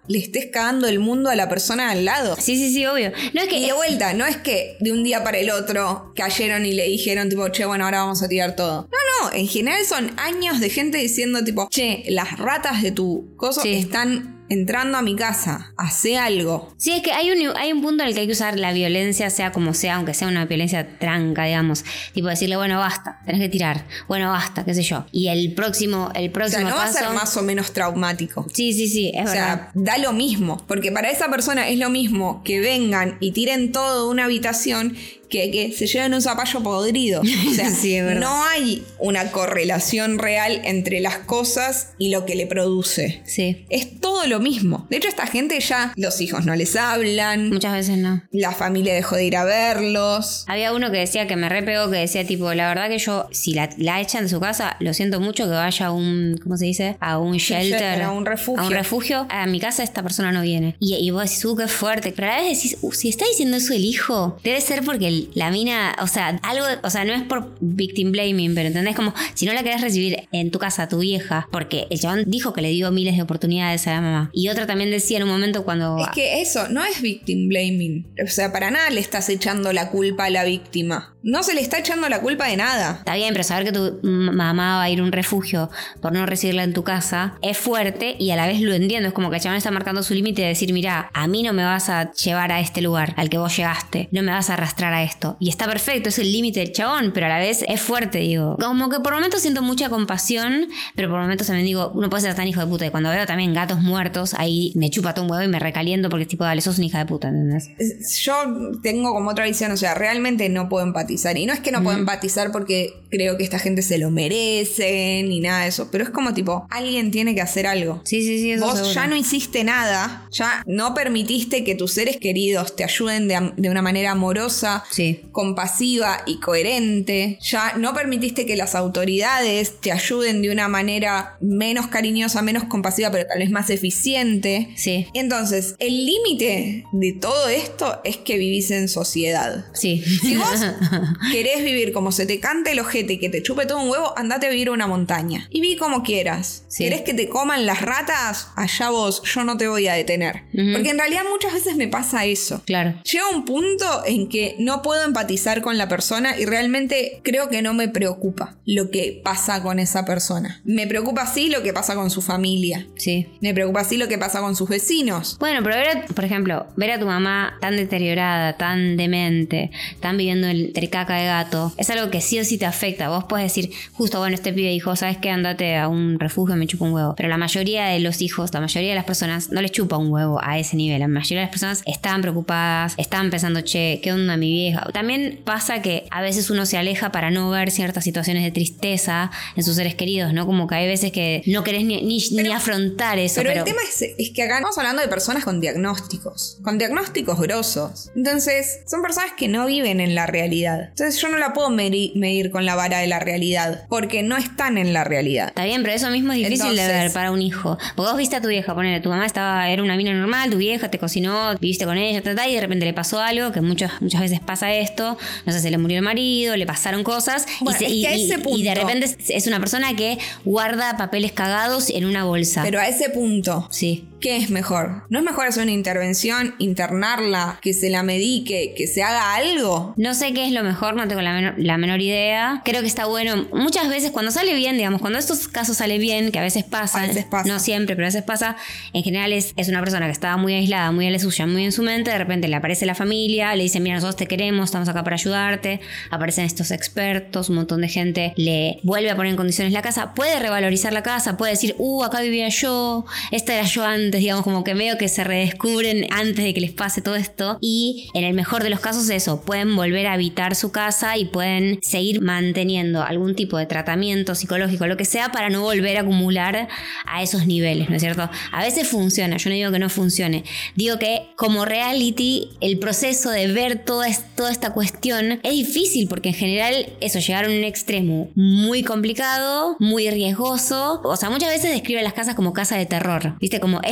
le estés cagando el mundo a la persona al lado. Sí, sí, sí, obvio. No es que... Y de vuelta, no es que de un día para el otro cayeron y le dijeron tipo, che, bueno, ahora vamos a tirar todo. No, no, en general son años de gente diciendo tipo, che, las ratas de tu coso Sí. están entrando a mi casa, hace algo. Sí, es que hay un, hay un punto en el que hay que usar la violencia, sea como sea, aunque sea una violencia tranca, digamos. Tipo decirle, bueno, basta, tenés que tirar. Bueno, basta, qué sé yo. Y el próximo, el O próximo sea, no va a paso... ser más o menos traumático. Sí, sí, sí, es O verdad. sea, da lo mismo, porque para esa persona es lo mismo que vengan y tiren todo de una habitación que, que se lleven un zapallo podrido. O sea, Sí, es verdad. no hay una correlación real entre las cosas y lo que le produce. Sí, Es todo lo mismo. De hecho, esta gente ya, los hijos no les hablan, muchas veces no. la familia dejó de ir a verlos. Había uno que decía que me re pegó, que decía tipo, la verdad que yo, si la, la echan de su casa, lo siento mucho que vaya a un, ¿cómo se dice? A un shelter. shelter, a un refugio. A un refugio. A mi casa esta persona no viene. Y, y vos decís, uh, qué fuerte. Pero a la vez decís, uh, si está diciendo eso el hijo, debe ser porque el- la mina, o sea, algo, o sea, no es por victim blaming, pero ¿entendés? Como, si no la querés recibir en tu casa a tu vieja, porque el chabón dijo que le dio miles de oportunidades a la mamá. Y otra también decía en un momento cuando... Es que eso no es victim blaming. O sea, para nada le estás echando la culpa a la víctima. No se le está echando la culpa de nada. Está bien, pero saber que tu m- mamá va a ir a un refugio por no recibirla en tu casa es fuerte y a la vez lo entiendo. Es como que el chabón está marcando su límite de decir, mira, a mí no me vas a llevar a este lugar al que vos llegaste. No me vas a arrastrar a esto. Y está perfecto, es el límite del chabón, pero a la vez es fuerte, digo. Como que por momentos siento mucha compasión, pero por momentos también digo, uno puede ser tan hijo de puta. Y cuando veo también gatos muertos, ahí me chupa todo un huevo y me recaliento porque es tipo, dale, sos una hija de puta, ¿entendés? Yo tengo como otra visión, o sea, realmente no puedo empatizar. Y no es que no puedo empatizar porque creo que esta gente se lo merece ni nada de eso, pero es como tipo, alguien tiene que hacer algo. Sí, sí, sí, eso Vos seguro. ya no hiciste nada, ya no permitiste que tus seres queridos te ayuden de, am- de una manera amorosa, Sí. compasiva y coherente. Ya no permitiste que las autoridades te ayuden de una manera menos cariñosa, menos compasiva, pero tal vez más eficiente. Sí. Entonces, el límite de todo esto es que vivís en sociedad. Sí. Si vos querés vivir como se te cante el ojete y que te chupe todo un huevo, andate a vivir a una montaña. Y viví como quieras. Sí. ¿Querés que te coman las ratas? Allá vos, yo no te voy a detener. Ujú. Porque en realidad muchas veces me pasa eso. Claro. Llega un punto en que no puedo empatizar con la persona y realmente creo que no me preocupa lo que pasa con esa persona. Me preocupa sí lo que pasa con su familia. Sí. Me preocupa sí lo que pasa con sus vecinos. Bueno, pero ver, a- por ejemplo, ver a tu mamá tan deteriorada, tan demente, tan viviendo entre caca de gato, es algo que sí o sí te afecta. Vos podés decir, justo, bueno, este pibe dijo, ¿sabes qué? Andate a un refugio, me chupa un huevo. Pero la mayoría de los hijos, la mayoría de las personas, no les chupa un huevo a ese nivel. La mayoría de las personas estaban preocupadas, estaban pensando, che, ¿qué onda mi vieja? También pasa que a veces uno se aleja para no ver ciertas situaciones de tristeza en sus seres queridos, ¿no? Como que hay veces que no querés ni, ni, ni afrontar eso. Pero, Pero, el tema es, es que acá estamos hablando de personas con diagnósticos, con diagnósticos grosos. Entonces, son personas que no viven en la realidad. Entonces, yo no la puedo medi- medir con la vara de la realidad, porque no están en la realidad. Está bien, pero eso mismo es difícil de Entonces- ver para un hijo. Porque vos viste a tu vieja, ponele, tu mamá estaba, era una mina normal, tu vieja te cocinó, viviste con ella, ta, ta, y de repente le pasó algo, que muchas, muchas veces pasa esto, no sé, se le murió el marido, le pasaron cosas, Bueno, y, se- es y- que a y- ese y de punto- repente es- es una persona que guarda papeles cagados en una bolsa. Pero a ese punto, Sí. ¿qué es mejor? ¿No es mejor hacer una intervención, internarla, que se la medique, que se haga algo? No sé qué es lo mejor, no tengo la menor, la menor idea. Creo que está bueno. Muchas veces cuando sale bien, digamos, cuando estos casos salen bien, que a veces pasa, A veces pasa. no siempre, pero a veces pasa, en general es, es una persona que estaba muy aislada, muy a la suya, muy en su mente, de repente le aparece la familia, le dicen, mira, nosotros te queremos, estamos acá para ayudarte, aparecen estos expertos, un montón de gente le vuelve a poner en condiciones la casa, puede revalorizar la casa, puede decir, uh, acá vivía yo, esta era yo antes, digamos, como que veo que se redescubren antes de que les pase todo esto, y en el mejor de los casos eso, pueden volver a habitar su casa y pueden seguir manteniendo algún tipo de tratamiento psicológico, lo que sea, para no volver a acumular a esos niveles, ¿no es cierto? A veces funciona, yo no digo que no funcione, digo que como reality el proceso de ver toda, es- toda esta cuestión es difícil porque en general eso, llegar a un extremo muy complicado, muy riesgoso, o sea, muchas veces describe las casas como casa de terror, ¿viste? Como es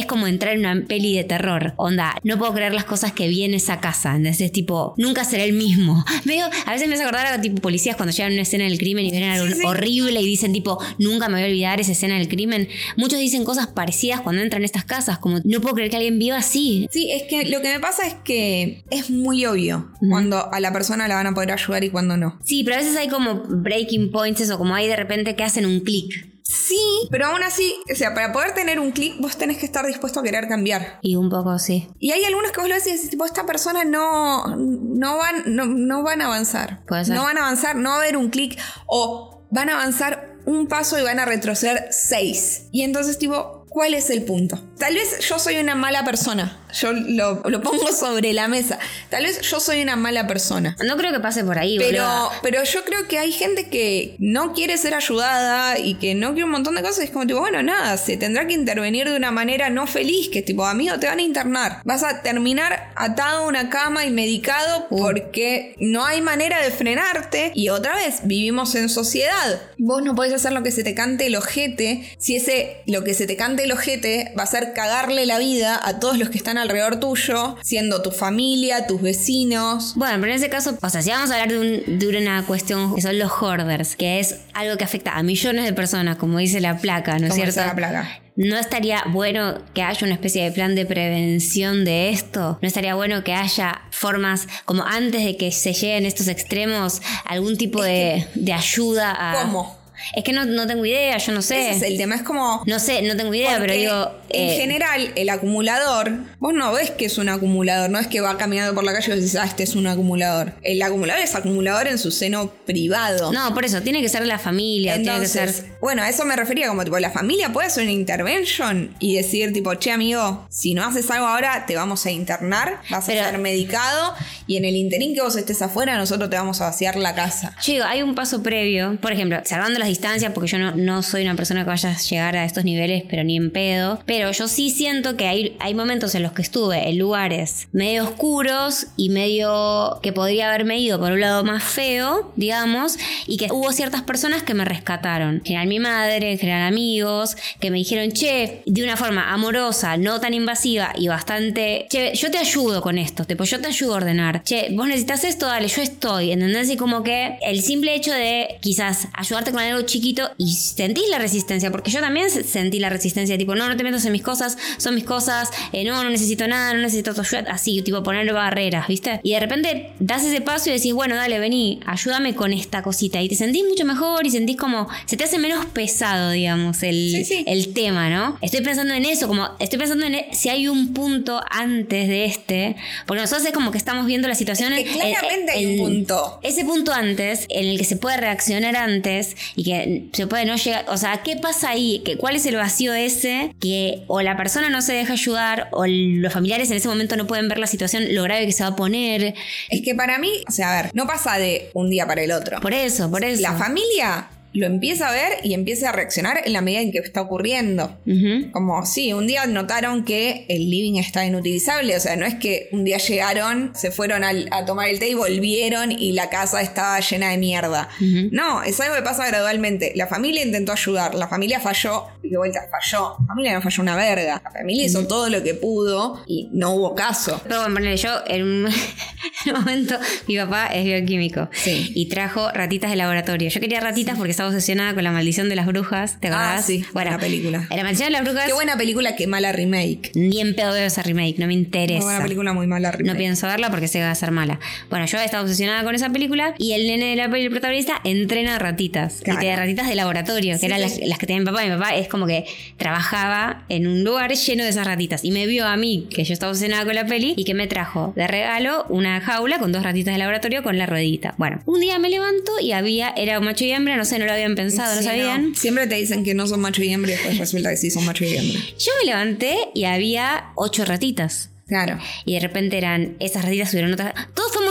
como entrar en una peli de terror. Onda, no puedo creer las cosas que vi en esa casa. Entonces, tipo, nunca será el mismo. Medio, a veces me hace acordar a tipo policías cuando llegan a una escena del crimen y ven algo sí, sí. horrible y dicen tipo, nunca me voy a olvidar esa escena del crimen. Muchos dicen cosas parecidas cuando entran a estas casas, como no puedo creer que alguien viva así. Sí, es que lo que me pasa es que es muy obvio uh-huh. cuando a la persona la van a poder ayudar y cuando no. Sí, pero a veces hay como breaking points o como hay de repente que hacen un clic. Sí, pero aún así, o sea, para poder tener un clic vos tenés que estar dispuesto a querer cambiar. Y un poco sí. Y hay algunos que vos lo decís, tipo, esta persona no, no, van, no, no van a avanzar. Puede ser. No van a avanzar, no va a haber un clic o van a avanzar un paso y van a retroceder seis. Y entonces, tipo, ¿cuál es el punto? Tal vez yo soy una mala persona. Yo lo, lo pongo sobre la mesa. Tal vez yo soy una mala persona. No creo que pase por ahí, pero, boluda. pero yo creo que hay gente que no quiere ser ayudada y que no quiere un montón de cosas. Y es como tipo, bueno, nada, se tendrá que intervenir de una manera no feliz. Que tipo, amigo, te van a internar. Vas a terminar atado a una cama y medicado uh. porque no hay manera de frenarte. Y otra vez, vivimos en sociedad. Vos no podés hacer lo que se te cante el ojete. Si ese, lo que se te cante el ojete va a ser cagarle la vida a todos los que están alrededor tuyo, siendo tu familia, tus vecinos. Bueno, pero en ese caso, o sea, si vamos a hablar de, un, de una cuestión que son los hoarders, que es algo que afecta a millones de personas, como dice la placa, ¿no es cierto? La placa. ¿No estaría bueno que haya una especie de plan de prevención de esto? ¿No estaría bueno que haya formas, como antes de que se lleguen estos extremos, algún tipo de, de ayuda a... ¿Cómo? Es que no, no tengo idea, yo no sé. Ese es el tema, es como... No sé, no tengo idea, pero digo... En eh, general, el acumulador, vos no ves que es un acumulador, no es que va caminando por la calle y vos decís, ah, este es un acumulador. El acumulador es acumulador en su seno privado. No, por eso, tiene que ser la familia, Entonces, tiene que ser... Bueno, a eso me refería, como tipo, la familia puede hacer una intervention y decir, tipo, che, amigo, si no haces algo ahora, te vamos a internar, vas pero, a ser medicado y en el interín que vos estés afuera, nosotros te vamos a vaciar la casa. Yo digo, hay un paso previo, por ejemplo, salvando las distancias, porque yo no, no soy una persona que vaya a llegar a estos niveles, pero ni en pedo, pero yo sí siento que hay, hay momentos en los que estuve en lugares medio oscuros y medio que podría haberme ido por un lado más feo, digamos, y que hubo ciertas personas que me rescataron. En general mi madre, en general amigos, que me dijeron, che, de una forma amorosa, no tan invasiva y bastante, che, yo te ayudo con esto, tipo, yo te ayudo a ordenar. Che, vos necesitas esto, dale, yo estoy, ¿entendés? Y como que el simple hecho de quizás ayudarte con algo chiquito y sentís la resistencia, porque yo también sentí la resistencia, tipo, no, no te metas en mis cosas, son mis cosas, eh, no, no necesito nada, no necesito tu ayuda, así, tipo poner barreras, ¿viste? Y de repente das ese paso y decís, bueno, dale, vení, ayúdame con esta cosita, y te sentís mucho mejor y sentís como, se te hace menos pesado, digamos, el, sí, sí. el tema, ¿no? Estoy pensando en eso, como, estoy pensando en si hay un punto antes de este, porque nosotros es como que estamos viendo la situación es que en, claramente en, hay un punto. Ese punto antes, en el que se puede reaccionar antes y que se puede no llegar, o sea, ¿qué pasa ahí? ¿Cuál es el vacío ese? Que o la persona no se deja ayudar o los familiares en ese momento no pueden ver la situación, lo grave que se va a poner. Es que para mí, o sea, a ver, no pasa de un día para el otro. Por eso, por eso. La familia lo empieza a ver y empieza a reaccionar en la medida en que está ocurriendo. Uh-huh. Como, sí, un día notaron que el living está inutilizable. O sea, no es que un día llegaron, se fueron al, a tomar el té y volvieron y la casa estaba llena de mierda. Uh-huh. No, es algo que pasa gradualmente. La familia intentó ayudar, la familia falló, y de vuelta falló. La familia no falló una verga. La familia uh-huh. hizo todo lo que pudo y no hubo caso. Pero bueno, ponele, yo en un, en un momento, mi papá es bioquímico. Sí. Y trajo ratitas de laboratorio. Yo quería ratitas sí. porque estaba obsesionada con La Maldición de las Brujas, ¿te acordás? Ah, sí, bueno, buena película. La Maldición de las Brujas. Qué buena película, qué mala remake. Ni en pedo veo esa remake, no me interesa. Muy buena película, muy mala remake. No pienso verla porque sé que va a ser mala. Bueno, yo estaba obsesionada con esa película y el nene de la peli, el protagonista, entrena ratitas. Claro. Y tiene ratitas de laboratorio, que sí, eran sí. las, las que tenía mi papá. Mi papá es como que trabajaba en un lugar lleno de esas ratitas y me vio a mí, que yo estaba obsesionada con la peli, y que me trajo de regalo una jaula con dos ratitas de laboratorio con la ruedita. Bueno, un día me levanto y había, era un macho y hembra, no sé, no lo habían pensado, sí, no sabían. No. Siempre te dicen que no son macho y hembra y después resulta que sí son macho y hembra. Yo me levanté y había ocho ratitas. Claro. Y de repente eran esas ratitas, subieron otras. Todo fue muy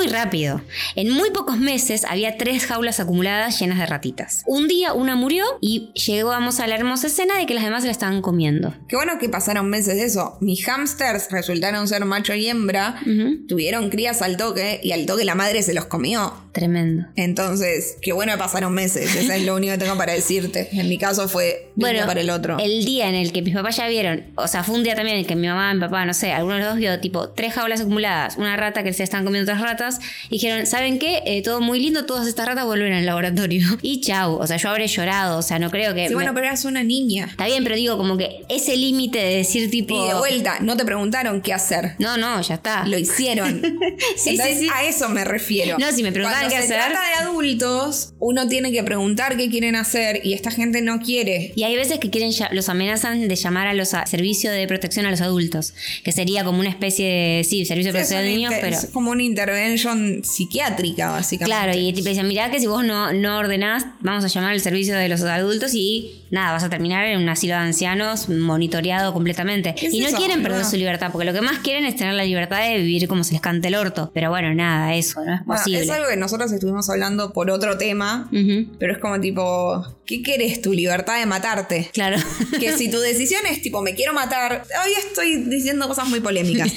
muy rápido. En muy pocos meses había tres jaulas acumuladas llenas de ratitas. Un día una murió y llegamos a la hermosa escena de que las demás se la estaban comiendo. Qué bueno que pasaron meses de eso. Mis hamsters resultaron ser macho y hembra, uh-huh. tuvieron crías al toque y al toque la madre se los comió. Tremendo. Entonces, qué bueno que pasaron meses. Eso es lo único que tengo para decirte. En mi caso fue de un día para el otro. El día en el que mis papás ya vieron, o sea, fue un día también en el que mi mamá, mi papá, no sé, alguno de los dos vio tipo tres jaulas acumuladas, una rata que se están comiendo otras ratas, y dijeron, ¿saben qué? Eh, todo muy lindo, todas estas ratas vuelven al laboratorio. Y chau, o sea, yo habré llorado, o sea, no creo que... Sí, me... bueno, pero eras una niña. Está bien, pero digo, como que ese límite de decir tipo... Y de vuelta, no te preguntaron qué hacer. No, no, ya está. Lo hicieron. sí, Entonces, sí, sí. A eso me refiero. No, si me preguntaban qué Cuando hacer... se trata de adultos, uno tiene que preguntar qué quieren hacer y esta gente no quiere. Y hay veces que quieren los amenazan de llamar a los a servicios de protección a los adultos, que sería como una especie de sí, servicio de protección de niños, inter- pero es como una intervention psiquiátrica, básicamente. Claro, y te dicen, mirá que si vos no, no ordenás, vamos a llamar al servicio de los adultos y nada, vas a terminar en un asilo de ancianos monitoreado completamente. Y no eso? quieren perder no. su libertad, porque lo que más quieren es tener la libertad de vivir como se les cante el orto. Pero bueno, nada, eso no es bueno, posible. Es algo que nosotros estuvimos hablando por otro tema, uh-huh. pero es como tipo, ¿qué querés? Tu libertad de matarte. Claro. Que si tu decisión es tipo, me quiero matar, hoy estoy diciendo cosas muy polémicas.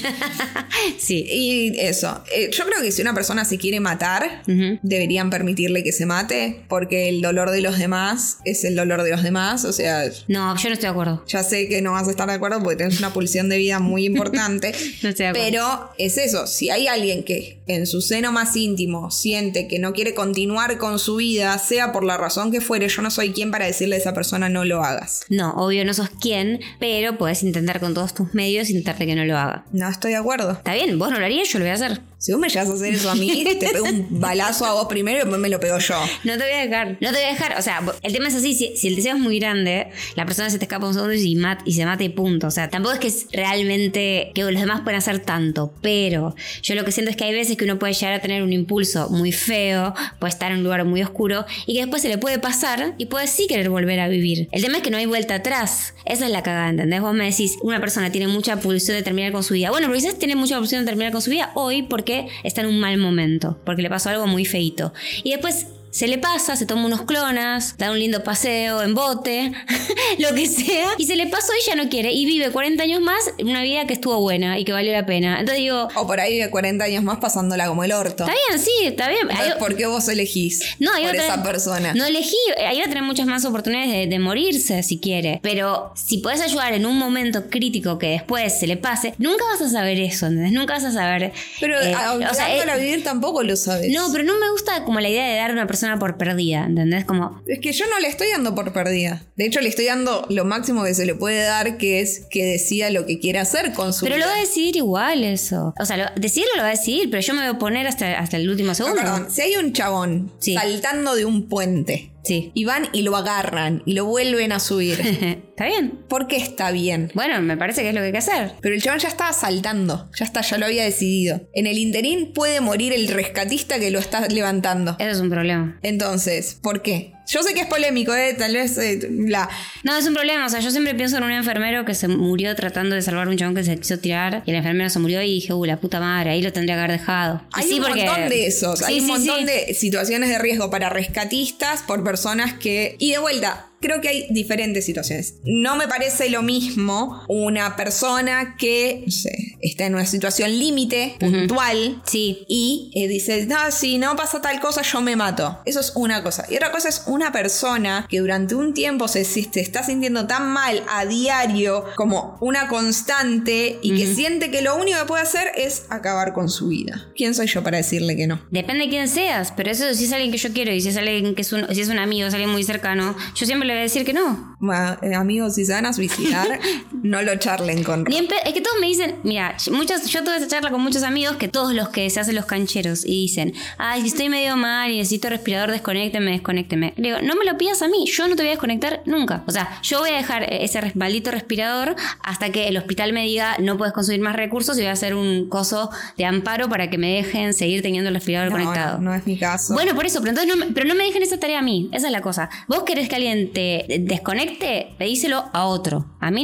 Sí. Y eso, eh, yo creo que si una persona se quiere matar, uh-huh. deberían permitirle que se mate, porque el dolor de los demás es el dolor de los demás, o sea... No, yo no estoy de acuerdo. Ya sé que no vas a estar de acuerdo porque tenés una pulsión de vida muy importante. No estoy de acuerdo. Pero es eso, si hay alguien que en su seno más íntimo siente que no quiere continuar con su vida, sea por la razón que fuere, yo no soy quien para decirle a esa persona no lo hagas. No, obvio no sos quien, pero puedes intentar con todos tus medios intentarte que no lo haga. No estoy de acuerdo. Está bien, vos no lo harías, yo lo voy a hacer. Si vos me llegas a hacer eso a mí, te pego un balazo a vos primero y después me lo pego yo. No te voy a dejar, no te voy a dejar. O sea, el tema es así, si, si el deseo es muy grande, la persona se te escapa un segundo y, mat, y se mata y punto. O sea, tampoco es que es realmente que los demás pueden hacer tanto, pero yo lo que siento es que hay veces que uno puede llegar a tener un impulso muy feo, puede estar en un lugar muy oscuro y que después se le puede pasar y puede sí querer volver a vivir. El tema es que no hay vuelta atrás. Esa es la cagada, ¿entendés? Vos me decís, una persona tiene mucha pulsión de terminar con su vida. Bueno, pero quizás tiene mucha pulsión de terminar con su vida hoy porque está en un mal momento, porque le pasó algo muy feíto. Y después se le pasa, se toma unos clonas, da un lindo paseo en bote, lo que sea, y se le pasó y ya no quiere, y vive cuarenta años más una vida que estuvo buena y que valió la pena. Entonces digo... O por ahí vive cuarenta años más pasándola como el orto. Está bien, sí, está bien. Entonces, ¿por qué vos elegís no, por tener, esa persona? No elegí, ahí va a tener muchas más oportunidades de, de morirse si quiere, pero si podés ayudar en un momento crítico que después se le pase, nunca vas a saber eso, ¿entendés? Nunca vas a saber... Pero eh, o sea, eh, a vivir tampoco lo sabes. No, pero no me gusta como la idea de dar a una persona por perdida, ¿entendés? Como... Es que yo no le estoy dando por perdida. De hecho, le estoy dando lo máximo que se le puede dar, que es que decida lo que quiere hacer con su Pero vida. lo va a decidir igual eso. O sea, lo, decidirlo lo va a decidir, pero yo me voy a oponer hasta, hasta el último segundo. No, perdón. Si hay un chabón sí. saltando de un puente... Sí. Y van y lo agarran y lo vuelven a subir. ¿Está bien? ¿Por qué está bien? Bueno, me parece que es lo que hay que hacer. Pero el chabón ya estaba saltando. Ya está, ya lo había decidido. En el interín puede morir el rescatista que lo está levantando. Eso es un problema. Entonces, ¿por qué? Yo sé que es polémico, ¿eh? Tal vez eh, la... No, es un problema. O sea, yo siempre pienso en un enfermero que se murió tratando de salvar a un chabón que se quiso tirar y el enfermero se murió y dije, uh, la puta madre, ahí lo tendría que haber dejado. Hay sí, un porque... montón de esos. Sí, Hay un sí, montón sí. de situaciones de riesgo para rescatistas por personas que... Y de vuelta... Creo que hay diferentes situaciones. No me parece lo mismo una persona que, no sé, está en una situación límite, puntual, uh-huh. sí. y eh, dice, no, si no pasa tal cosa, yo me mato. Eso es una cosa. Y otra cosa es una persona que durante un tiempo se, se está sintiendo tan mal a diario, como una constante, y uh-huh. que siente que lo único que puede hacer es acabar con su vida. ¿Quién soy yo para decirle que no? Depende de quién seas, pero eso si es alguien que yo quiero y si es alguien que es un, si es un amigo, es alguien muy cercano, yo siempre le voy a decir que no. Bueno, eh, amigos, si se van a suicidar, no lo charlen con... Ni pe- es que todos me dicen, mira, muchas, yo tuve esa charla con muchos amigos que todos los que se hacen los cancheros y dicen, ay, si estoy medio mal y necesito respirador, desconécteme, desconécteme. Le digo, no me lo pidas a mí, yo no te voy a desconectar nunca. O sea, yo voy a dejar ese maldito respirador hasta que el hospital me diga, no puedes consumir más recursos y voy a hacer un coso de amparo para que me dejen seguir teniendo el respirador no, conectado. No, no es mi caso. Bueno, por eso, pero entonces no, pero no me dejen esa tarea a mí. Esa es la cosa. Vos querés que alguien te desconecte, pedíselo a otro. A mí no.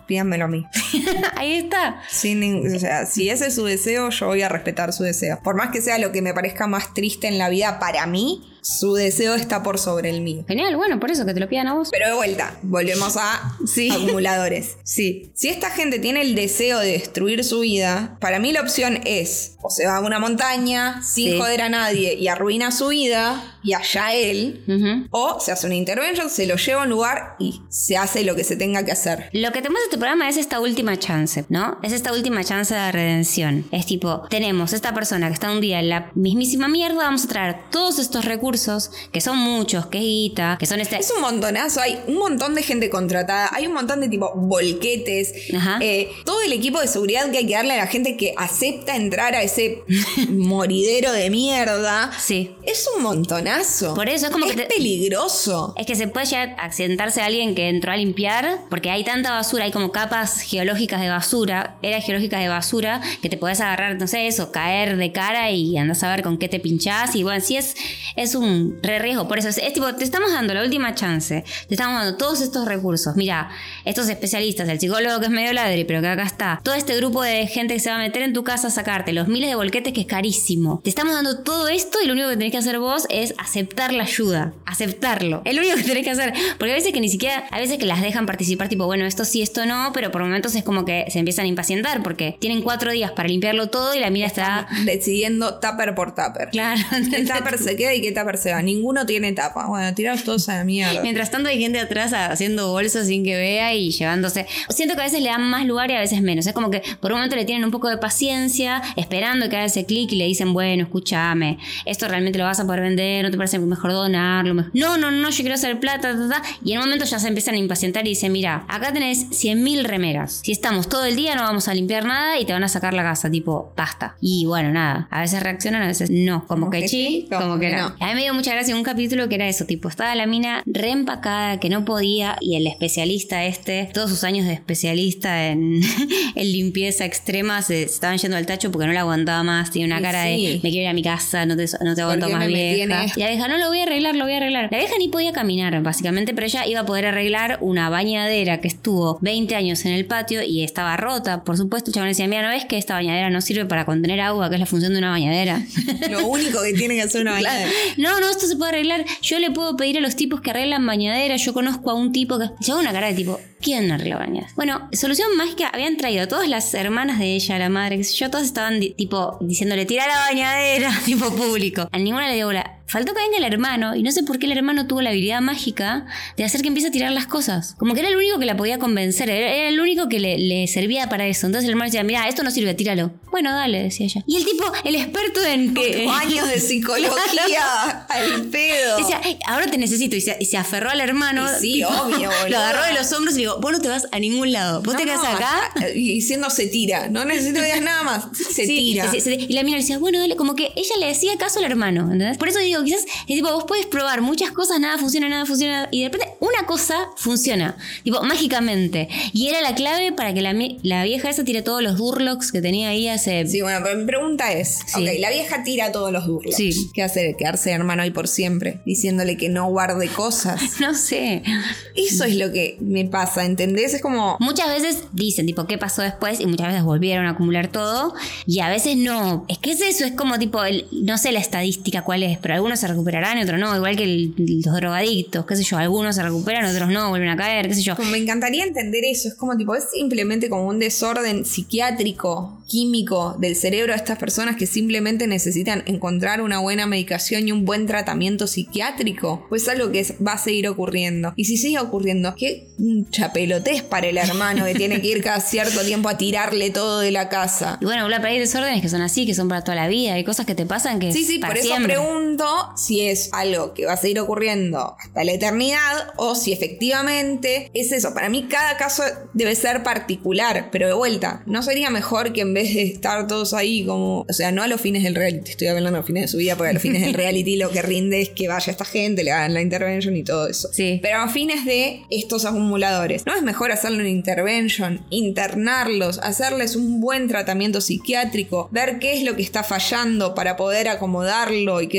pídanmelo a mí. Ahí está. Sin, o sea, si ese es su deseo, yo voy a respetar su deseo. Por más que sea lo que me parezca más triste en la vida para mí, su deseo está por sobre el mío. Genial, bueno, por eso que te lo pidan a vos. Pero de vuelta, volvemos a sí. acumuladores. Sí. Si esta gente tiene el deseo de destruir su vida, para mí la opción es o se va a una montaña sin sí. joder a nadie y arruina su vida y allá él, uh-huh. o se hace una intervention, se lo lleva a un lugar y se hace lo que se tenga que hacer. Lo que te muestra este programa es esta última chance, ¿no? Es esta última chance de redención. Es tipo, tenemos esta persona que está un día en la mismísima mierda, vamos a traer todos estos recursos, que son muchos, que guita, que son este... Es un montonazo, hay un montón de gente contratada, hay un montón de tipo volquetes, eh, todo el equipo de seguridad que hay que darle a la gente que acepta entrar a ese moridero de mierda. Sí. Es un montonazo. Por eso es como es que te... peligroso. Es que se puede llegar a accidentarse a alguien que entró a limpiar, porque hay tanta basura, hay como capas geológicas de basura, eras geológicas de basura, que te podés agarrar, no sé, eso, caer de cara y andás a ver con qué te pinchás. Y bueno, sí es, es un re riesgo. Por eso es, es tipo, te estamos dando la última chance, te estamos dando todos estos recursos. Mira, estos especialistas, el psicólogo que es medio ladri, pero que acá está, todo este grupo de gente que se va a meter en tu casa a sacarte los miles de volquetes que es carísimo. Te estamos dando todo esto y lo único que tenés que hacer vos es aceptar la ayuda, aceptarlo. Es lo único que tenés que hacer, porque a veces que ni siquiera, a veces que las dejan participar, tipo, bueno, esto sí, esto no, pero por momentos es como que se empiezan a impacientar porque tienen cuatro días para limpiarlo todo y la mira está decidiendo tupper por tupper. Claro. ¿Qué tupper se queda y qué tupper se va? Ninguno tiene tapa. Bueno, tirados todos a la mierda. Mientras tanto hay gente atrás haciendo bolsas sin que vea y llevándose. Siento que a veces le dan más lugar y a veces menos. Es como que por un momento le tienen un poco de paciencia, esperando que haga ese clic y le dicen, bueno, escúchame, esto realmente lo vas a poder vender, ¿no te parece mejor donarlo? No, no, no, yo quiero hacer plata, ta, ta. Y en un momento ya se empiezan a impacientar y dicen, mira, acá tenés cien mil remeras. Si estamos todo el día no vamos a limpiar nada y te van a sacar la casa, tipo, basta. Y bueno, nada, a veces reaccionan, a veces no. Como, como que, que sí, como, como que no. no. A mí me dio mucha gracia un capítulo que era eso, tipo, estaba la mina reempacada, que no podía, y el especialista este, todos sus años de especialista en, en limpieza extrema, se, se estaban yendo al tacho porque no la aguantaba más, tiene una cara sí. de, me quiero ir a mi casa, no te, no te aguanto más vieja. Y la vieja, no, lo voy a arreglar, lo voy a arreglar. La vieja ni podía caminar, básicamente, pero ella iba a poder arreglar una bañadera que estuvo veinte años en el patio y estaba rota, por supuesto. El chabón decía, mira, ¿no ves que esta bañadera no sirve para contener agua, que es la función de una bañadera? Lo único que tiene que hacer una bañadera. No, no, esto se puede arreglar. Yo le puedo pedir a los tipos que arreglan bañaderas. Yo conozco a un tipo que... Lleva una cara de tipo, ¿quién arregla bañaderas? Bueno, solución mágica, habían traído a todas las hermanas de ella, la madre, que sé yo, todas estaban di- tipo diciéndole, tira la bañadera, tipo público. A ninguna le dio bola. Faltó que venga el hermano, y no sé por qué el hermano tuvo la habilidad mágica de hacer que empiece a tirar las cosas. Como que era el único que la podía convencer, era, era el único que le, le servía para eso. Entonces el hermano decía, mira, esto no sirve, tíralo. Bueno, dale, decía ella. Y el tipo, el experto en que... años de psicología al pedo. Decía, hey, ahora te necesito. Y se, y se aferró al hermano. Y sí, tipo, obvio, boludo. Lo agarró de los hombros y le digo, vos no te vas a ningún lado. Vos no, te quedás acá. Y diciendo se tira. No necesito que digas nada más. Se sí, tira. Se, se, y la mina le decía, bueno, dale. Como que ella le decía caso al hermano, ¿entendés? Por eso digo, quizás es tipo, vos puedes probar muchas cosas, nada funciona, nada funciona. Y de repente una cosa funciona. Tipo, mágicamente. Y era la clave para que la, la vieja esa tire todos los Durlocks que tenía ahí hace... Sí, bueno, pero mi pregunta es, sí. ok, la vieja tira todos los Durlocks. Sí. ¿Qué hace? Quedarse hermano ahí por siempre, diciéndole que no guarde cosas. No sé. Eso es lo que me pasa, ¿entendés? Es como... Muchas veces dicen, tipo, ¿qué pasó después? Y muchas veces volvieron a acumular todo. Y a veces no. Es que es eso, es como tipo, el, no sé la estadística cuál es, pero algunos se recuperarán y otros no. Igual que el, los drogadictos, qué sé yo. Algunos se recuperan, otros no, vuelven a caer, qué sé yo. Como me encantaría entender eso. Es como tipo, es simplemente como un desorden psiquiátrico, químico del cerebro de estas personas que simplemente necesitan encontrar una buena medicación y un buen tratamiento psiquiátrico. Pues es algo que es, va a seguir ocurriendo. Y si sigue ocurriendo, qué chapelotés para el hermano que tiene que ir cada cierto tiempo a tirarle todo de la casa. Y bueno, hay desórdenes que son así, que son para toda la vida. Hay cosas que te pasan que sí, sí, para por eso siempre. Pregunto si es algo que va a seguir ocurriendo hasta la eternidad o si efectivamente es eso. Para mí cada caso debe ser particular, pero de vuelta, ¿no sería mejor que en vez de estar todos ahí como, o sea, no a los fines del reality, estoy hablando a los fines de su vida, porque a los fines del reality lo que rinde es que vaya esta gente, le hagan la intervention y todo eso. Sí. Pero a fines de estos acumuladores, ¿no es mejor hacerle una intervention, internarlos, hacerles un buen tratamiento psiquiátrico, ver qué es lo que está fallando para poder acomodarlo y qué sé yo?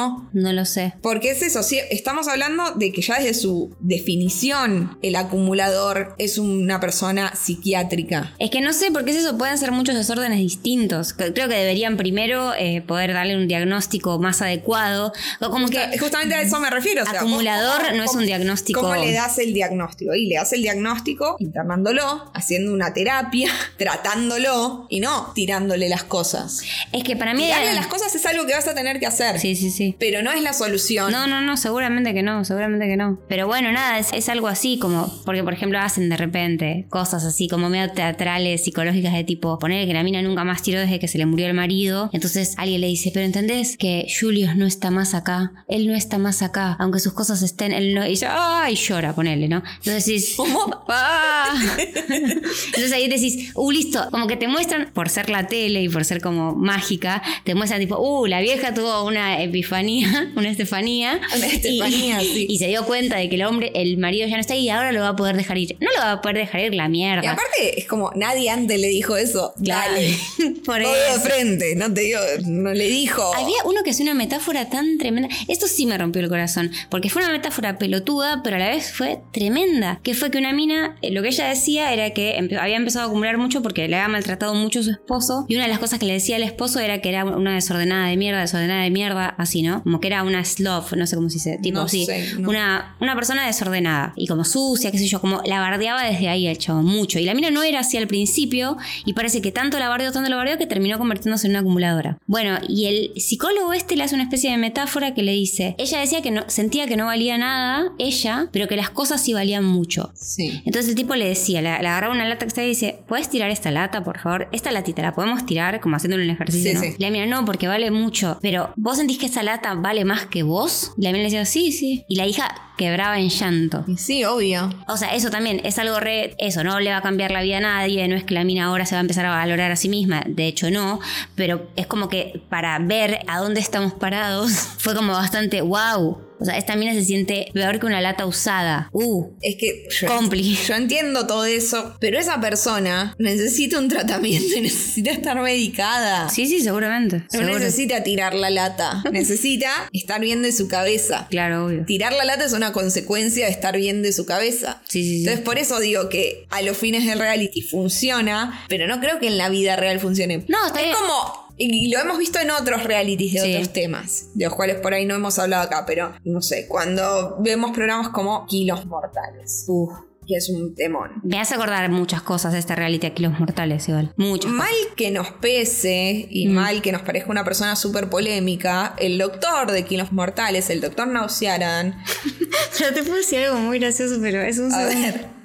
¿no? No lo sé. Porque es eso, sí, estamos hablando de que ya desde su definición el acumulador es una persona psiquiátrica. Es que no sé, porque es eso, pueden ser muchos desórdenes distintos. Creo que deberían primero eh, poder darle un diagnóstico más adecuado. O como Justa, que justamente a eso me refiero. O sea, acumulador ¿cómo, cómo, no es un diagnóstico. ¿Cómo le das el diagnóstico? Y le das el diagnóstico internándolo, haciendo una terapia, tratándolo y no tirándole las cosas. Es que para mí... Tirarle era... las cosas es algo que vas a tener que hacer. Sí, sí, sí. Pero no es la solución. No, no, no, seguramente que no, seguramente que no. Pero bueno, nada, es, es algo así como... Porque, por ejemplo, hacen de repente cosas así como medio teatrales, psicológicas de tipo... Poner que la mina nunca más tiró desde que se le murió el marido. Entonces alguien le dice, pero ¿entendés que Julius no está más acá? Él no está más acá. Aunque sus cosas estén... Él no... Y yo, ¡ay! Llora, ponele, ¿no? Entonces decís... ¿Cómo? ¡Ah! Entonces ahí decís, uh, listo. Como que te muestran, por ser la tele y por ser como mágica, te muestran tipo, uh, la vieja tuvo una epifanía, una estefanía. Una estefanía, y, sí. Y se dio cuenta de que el hombre, el marido ya no está y ahora lo va a poder dejar ir. No lo va a poder dejar ir, la mierda. Y aparte es como, nadie antes le dijo eso. Dale. Por todo eso. de frente, no te digo, no le dijo. Había uno que hacía una metáfora tan tremenda. Esto sí me rompió el corazón, porque fue una metáfora pelotuda, pero a la vez fue tremenda. Que fue que una mina, eh, lo que ella decía era que empe- había empezado a acumular mucho porque le había maltratado mucho a su esposo. Y una de las cosas que le decía al esposo era que era una desordenada de mierda, desordenada de mierda, así, ¿no? Como que era una sloth, no sé cómo se dice. Tipo, No sí. sé, no. Una, una persona desordenada. Y como sucia, qué sé yo, como la bardeaba desde ahí el chavo, mucho. Y la mina no era así al principio. Y parece que tanto la bardeó, tanto la bardeó que terminó convirtiéndose en una acumuladora. Bueno, y el psicólogo este le hace una especie de metáfora que le dice, ella decía que no, sentía que no valía nada, ella, pero que las cosas sí valían mucho. Sí. Entonces el tipo le decía, le, le agarraba una lata que estaba y dice, ¿puedes tirar esta lata, por favor? Esta latita, ¿la podemos tirar? Como haciéndole un ejercicio, Sí, ¿no? sí. Y la mina, no, porque vale mucho. Pero, ¿vos sentís que esa lata vale más que vos? Y la mina le decía, sí, sí. Y la hija quebraba en llanto. Y sí, obvio. O sea, eso también es algo re... Eso, no le va a cambiar la vida a nadie. No es que la mina ahora se va a empezar a valorar a sí misma. De hecho, no. Pero es como que para ver a dónde estamos parados fue como bastante wow. O sea, esta mina se siente peor que una lata usada. Uh, Es que yo, Compli. yo entiendo todo eso, pero esa persona necesita un tratamiento y necesita estar medicada. sí, sí, seguramente. No seguro. necesita tirar la lata, necesita estar bien de su cabeza. Claro, obvio. Tirar la lata es una consecuencia de estar bien de su cabeza. Sí, sí, sí. Entonces por eso digo que a los fines del reality funciona, pero no creo que en la vida real funcione. No, está es bien. como... Y lo hemos visto en otros realities de Sí. otros temas, de los cuales por ahí no hemos hablado acá, pero no sé, cuando vemos programas como Kilos Mortales, Uf. que es un temón. Me hace acordar muchas cosas de esta reality aquí Los Mortales, igual. Muchas. Mal que nos pese y Mm. mal que nos parezca una persona súper polémica, el doctor de Kilos Mortales, el doctor Nausiaran, Yo te puedo decir algo muy gracioso, pero es un a segundo. ver,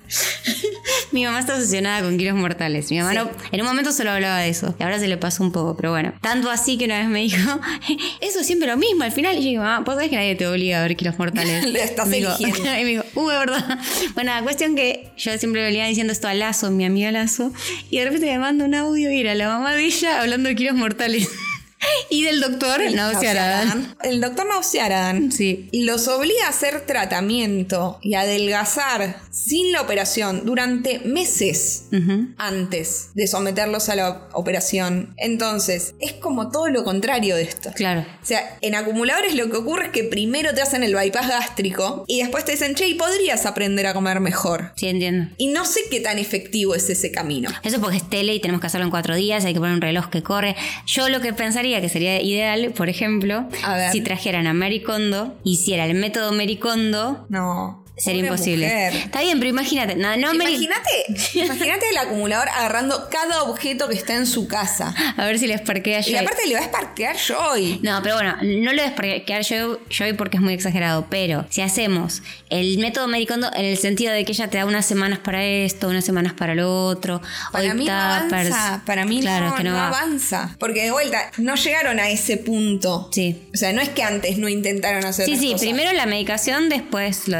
Mi mamá está obsesionada con kilos mortales. Mi mamá Sí. no, en un momento solo hablaba de eso. Y ahora se le pasó un poco, pero bueno. Tanto así que una vez me dijo, eso es siempre lo mismo al final. Y yo digo, mamá, vos sabés que nadie te obliga a ver kilos mortales. Lo estás me dijo, eligiendo. y me dijo, uh, es verdad. Bueno, la cuestión que yo siempre le venía diciendo esto a Lazo, mi amiga Lazo. Y de repente me manda un audio y era la mamá de ella hablando de kilos mortales. Y del doctor Nausiaran. El doctor Nausiaran Sí. los obliga a hacer tratamiento y a adelgazar sin la operación durante meses Ujú. antes de someterlos a la operación. Entonces, es como todo lo contrario de esto. Claro. O sea, en acumuladores lo que ocurre es que primero te hacen el bypass gástrico y después te dicen, che, ¿y podrías aprender a comer mejor? Sí, entiendo. Y no sé qué tan efectivo es ese camino. Eso porque es tele y tenemos que hacerlo en cuatro días, hay que poner un reloj que corre. Yo lo que pensaría que sería ideal, por ejemplo, A ver. si trajeran a Marie Kondo, hiciera el método Marie Kondo, No. sería pobre imposible. mujer. Está bien, pero imagínate. No, no, Mary- Imagínate, imagínate el acumulador agarrando cada objeto que está en su casa. A ver si les parquea Y Joy. aparte le va a esparquear Joy. No, pero bueno, no lo desparquear Joy, Joy porque es muy exagerado, pero si hacemos el método Marie Kondo en el sentido de que ella te da unas semanas para esto, unas semanas para lo otro, Para hoy mí no tappers. avanza. Para mí Claro, no, que no no va. avanza. Porque de vuelta, no llegaron a ese punto. Sí. O sea, no es que antes no intentaron hacer Sí, las sí, cosas. primero la medicación, después lo demás. No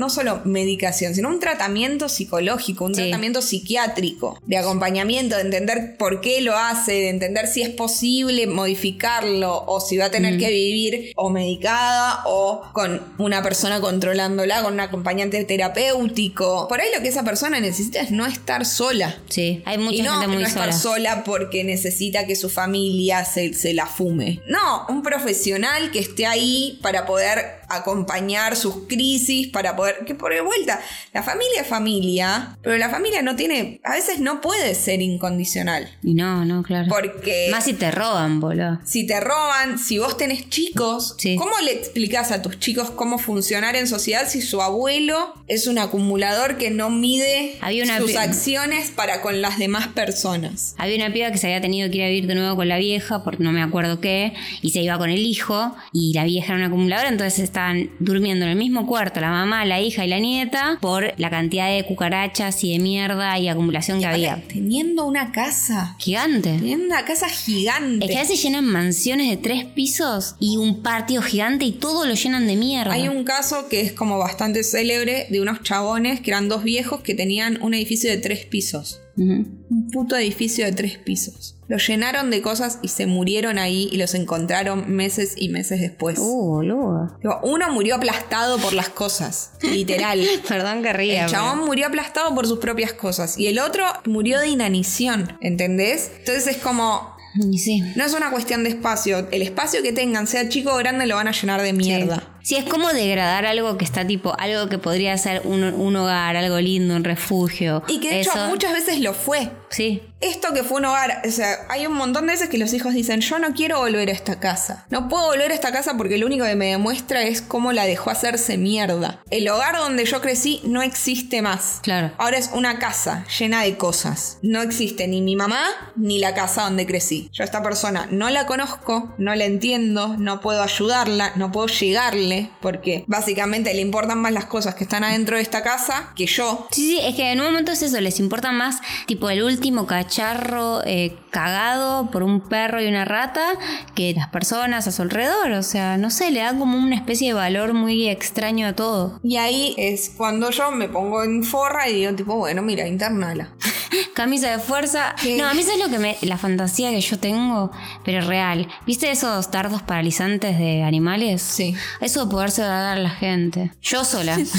no solo medicación, sino un tratamiento psicológico, un sí. tratamiento psiquiátrico, de acompañamiento, de entender por qué lo hace, de entender si es posible modificarlo o si va a tener mm. que vivir o medicada o con una persona controlándola, con un acompañante terapéutico. Por ahí lo que esa persona necesita es no estar sola. Sí, hay mucha y no, gente muy no sola. estar sola porque necesita que su familia se, se la fume. No, un profesional que esté ahí para poder acompañar sus crisis, para poder... Que por vuelta, la familia es familia, pero la familia no tiene... A veces no puede ser incondicional. Y no, no, claro. Porque... Más si te roban, boludo. Si te roban, si vos tenés chicos, sí. ¿cómo le explicás a tus chicos cómo funcionar en sociedad si su abuelo es un acumulador que no mide sus pi- acciones para con las demás personas? Había una piba que se había tenido que ir a vivir de nuevo con la vieja, porque no me acuerdo qué, y se iba con el hijo, y la vieja era una acumuladora, entonces estaban durmiendo en el mismo cuarto la mamá, la hija y la nieta por la cantidad de cucarachas y de mierda y acumulación que había. Teniendo una casa gigante. Teniendo una casa gigante. Es que a veces llenan mansiones de tres pisos y un patio gigante y todo lo llenan de mierda. Hay un caso que es como bastante célebre de unos chabones que eran dos viejos que tenían un edificio de tres pisos. Uh-huh. Un puto edificio de tres pisos. Los llenaron de cosas y se murieron ahí y los encontraron meses y meses después. Uh, boludo. Uno murió aplastado por las cosas, literal. Perdón que ría. El chabón pero... murió aplastado por sus propias cosas y el otro murió de inanición, ¿entendés? Entonces es como... Sí. No es una cuestión de espacio. El espacio que tengan, sea chico o grande, lo van a llenar de mierda. Sí. Sí, es como degradar algo que está tipo, algo que podría ser un, un hogar, algo lindo, un refugio. Y que de hecho Eso... muchas veces lo fue. Sí. Esto que fue un hogar, o sea, hay un montón de veces que los hijos dicen, yo no quiero volver a esta casa. No puedo volver a esta casa porque lo único que me demuestra es cómo la dejó hacerse mierda. El hogar donde yo crecí no existe más. Claro. Ahora es una casa llena de cosas. No existe ni mi mamá ni la casa donde crecí. Yo a esta persona no la conozco, no la entiendo, no puedo ayudarla, no puedo llegarle porque básicamente le importan más las cosas que están adentro de esta casa que yo. Sí, sí, es que en un momento es eso, les importa más tipo el último cacharro eh, cagado por un perro y una rata que las personas a su alrededor. O sea, no sé, le da como una especie de valor muy extraño a todo. Y ahí es cuando yo me pongo en forra y digo tipo, bueno, mira, internala. Camisa de fuerza. ¿Qué? No, a mí eso es lo que me... La fantasía que yo tengo, pero real. ¿Viste esos dardos paralizantes de animales? Sí. Eso de poderse dar a la gente. Yo sola. Vos,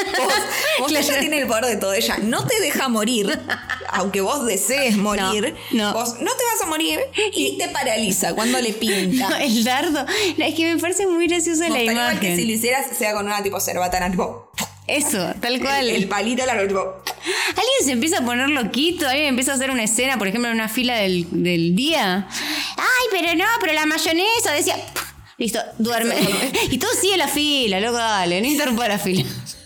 vos ella tiene el poder de todo. Ella no te deja morir, aunque vos desees morir. No, no. Vos no te vas a morir y te paraliza cuando le pinta. No, el dardo. No, es que me parece muy graciosa la imagen. Igual que si lo hicieras, sea con una tipo cerbatana, tipo... Eso, tal cual. El, el palito largo, tipo... Alguien se empieza a poner loquito, alguien empieza a hacer una escena, por ejemplo, en una fila del, del día. Ay, pero no, pero la mayonesa decía... Listo, duerme. Y todo sigue la fila, loco, dale, no interrumpa la fila.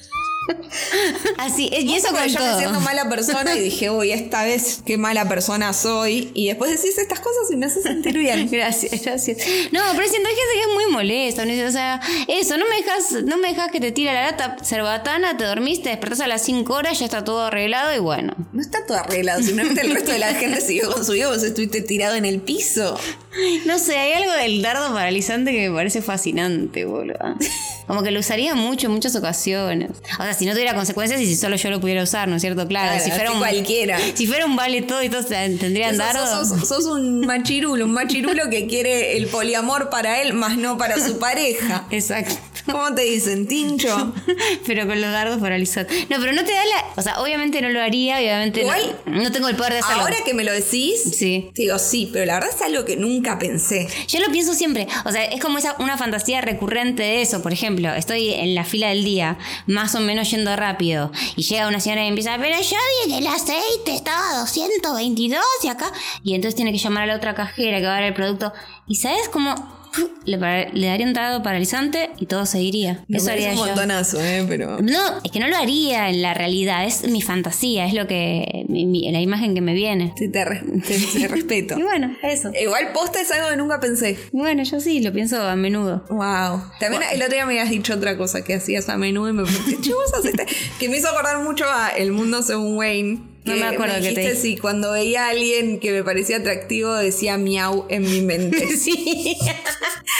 Así, y eso con yo todo. me siento mala persona y dije, uy, esta vez qué mala persona soy. Y después decís estas cosas y me hace sentir bien. Gracias, gracias. No, pero siento gente que es muy molesta. O sea, eso, no me dejas, no me dejas que te tire la lata cerbatana, te dormiste, despertás a las cinco horas, ya está todo arreglado y bueno. No está todo arreglado, simplemente el resto de la gente siguió con su vida, vos estuviste tirado en el piso. No sé, hay algo del dardo paralizante que me parece fascinante, boludo. Como que lo usaría mucho en muchas ocasiones. O sea, si no tuviera consecuencias y si solo yo lo pudiera usar, ¿no es cierto? Claro, claro si fuera un cualquiera. Si fuera un vale todo y todos tendrían dardo. Sos, sos, sos un machirulo, un machirulo que quiere el poliamor para él, más no para su pareja. Exacto. ¿Cómo te dicen? Tincho. Pero con los dardos paralizados. No, pero no te da la... O sea, obviamente no lo haría, obviamente igual, no, no tengo el poder de hacerlo. Ahora que me lo decís, sí. Te digo sí, pero la verdad es algo que nunca pensé. Yo lo pienso siempre. O sea, es como esa una fantasía recurrente de eso. Por ejemplo, estoy en la fila del día, más o menos yendo rápido, y llega una señora y empieza, pero yo vi que el aceite estaba a doscientos veintidós y acá... Y entonces tiene que llamar a la otra cajera que va a dar el producto. ¿Y sabes cómo...? Le, le daría un dardo paralizante y todo seguiría. Me Eso haría un yo. montonazo, ¿eh? Pero... No, es que no lo haría en la realidad. Es mi fantasía, es lo que... Mi, mi, la imagen que me viene. Sí, te, re, te, te respeto. Y bueno, eso. Igual posta es algo que nunca pensé. Bueno, yo sí, lo pienso a menudo. Wow. También wow. El otro día me habías dicho otra cosa que hacías a menudo y me pregunté, ¿qué vos haces? Que me hizo acordar mucho a El Mundo Según Wayne. No me acuerdo que te sí, cuando veía a alguien que me parecía atractivo decía miau en mi mente. Sí.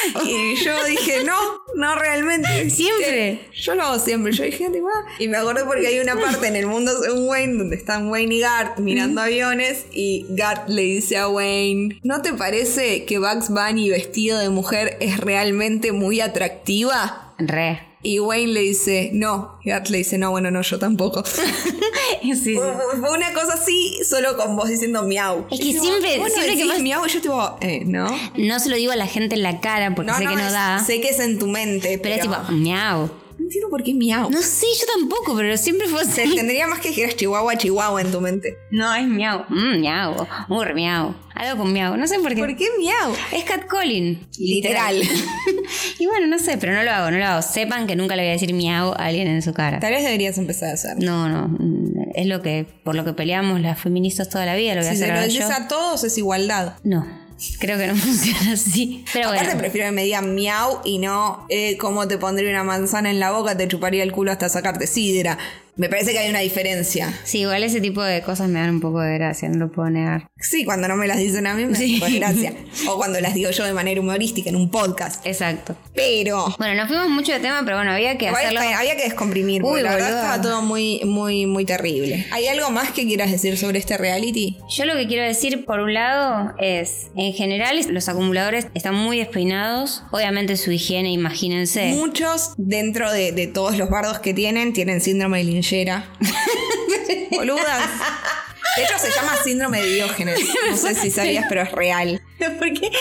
Y yo dije, no, no realmente. ¿Siempre? Yo lo hago siempre. Yo dije, tipo, ah. Y me acordé porque hay una parte en El Mundo Según Wayne donde están Wayne y Garth mirando mm. aviones y Garth le dice a Wayne, ¿no te parece que Bugs Bunny vestido de mujer es realmente muy atractiva? Re. Y Wayne le dice, no. Y Garth le dice, no, bueno, no, yo tampoco. Sí, sí. Fue una cosa así, solo con vos diciendo miau. Es que y siempre, digo, siempre que más... miau, yo tipo, eh, ¿no? No se lo digo a la gente en la cara porque no, sé no, que no es, da. Sé que es en tu mente, pero... pero... es tipo, miau. No entiendo por qué miau. No sé, yo tampoco, pero siempre fue así. Se tendría más que dijeras chihuahua, chihuahua en tu mente. No, es miau. Mm, miau. Muy miau. Algo con miau. No sé por qué. ¿Por qué miau? Es catcalling. Literal. Y bueno, no sé, pero no lo hago, no lo hago. Sepan que nunca le voy a decir miau a alguien en su cara. Tal vez deberías empezar a hacer. No, no. Es lo que, por lo que peleamos las feministas toda la vida. Lo voy a si hacer se lo ahora dices yo. a todos es igualdad. No. Creo que no funciona así. Pero Aparte bueno. prefiero que me digan miau y no eh, cómo te pondría una manzana en la boca, te chuparía el culo hasta sacarte sidra. Me parece que hay una diferencia. Sí, igual ese tipo de cosas me dan un poco de gracia, no lo puedo negar. Sí, cuando no me las dicen a mí me sí. da un poco de gracia. O cuando las digo yo de manera humorística en un podcast. Exacto. Pero... Bueno, nos fuimos mucho de tema, pero bueno, había que hacerlo... Había, había que descomprimir, porque Uy, la boludo. verdad estaba todo muy, muy, muy terrible. ¿Hay algo más que quieras decir sobre este reality? Yo lo que quiero decir, por un lado, es... En general, los acumuladores están muy despeinados. Obviamente su higiene, imagínense. Muchos, dentro de, de todos los bardos que tienen, tienen síndrome de linchera. Boludas. De hecho se llama síndrome de Diógenes. No sé si sabías, pero es real. ¿Por qué?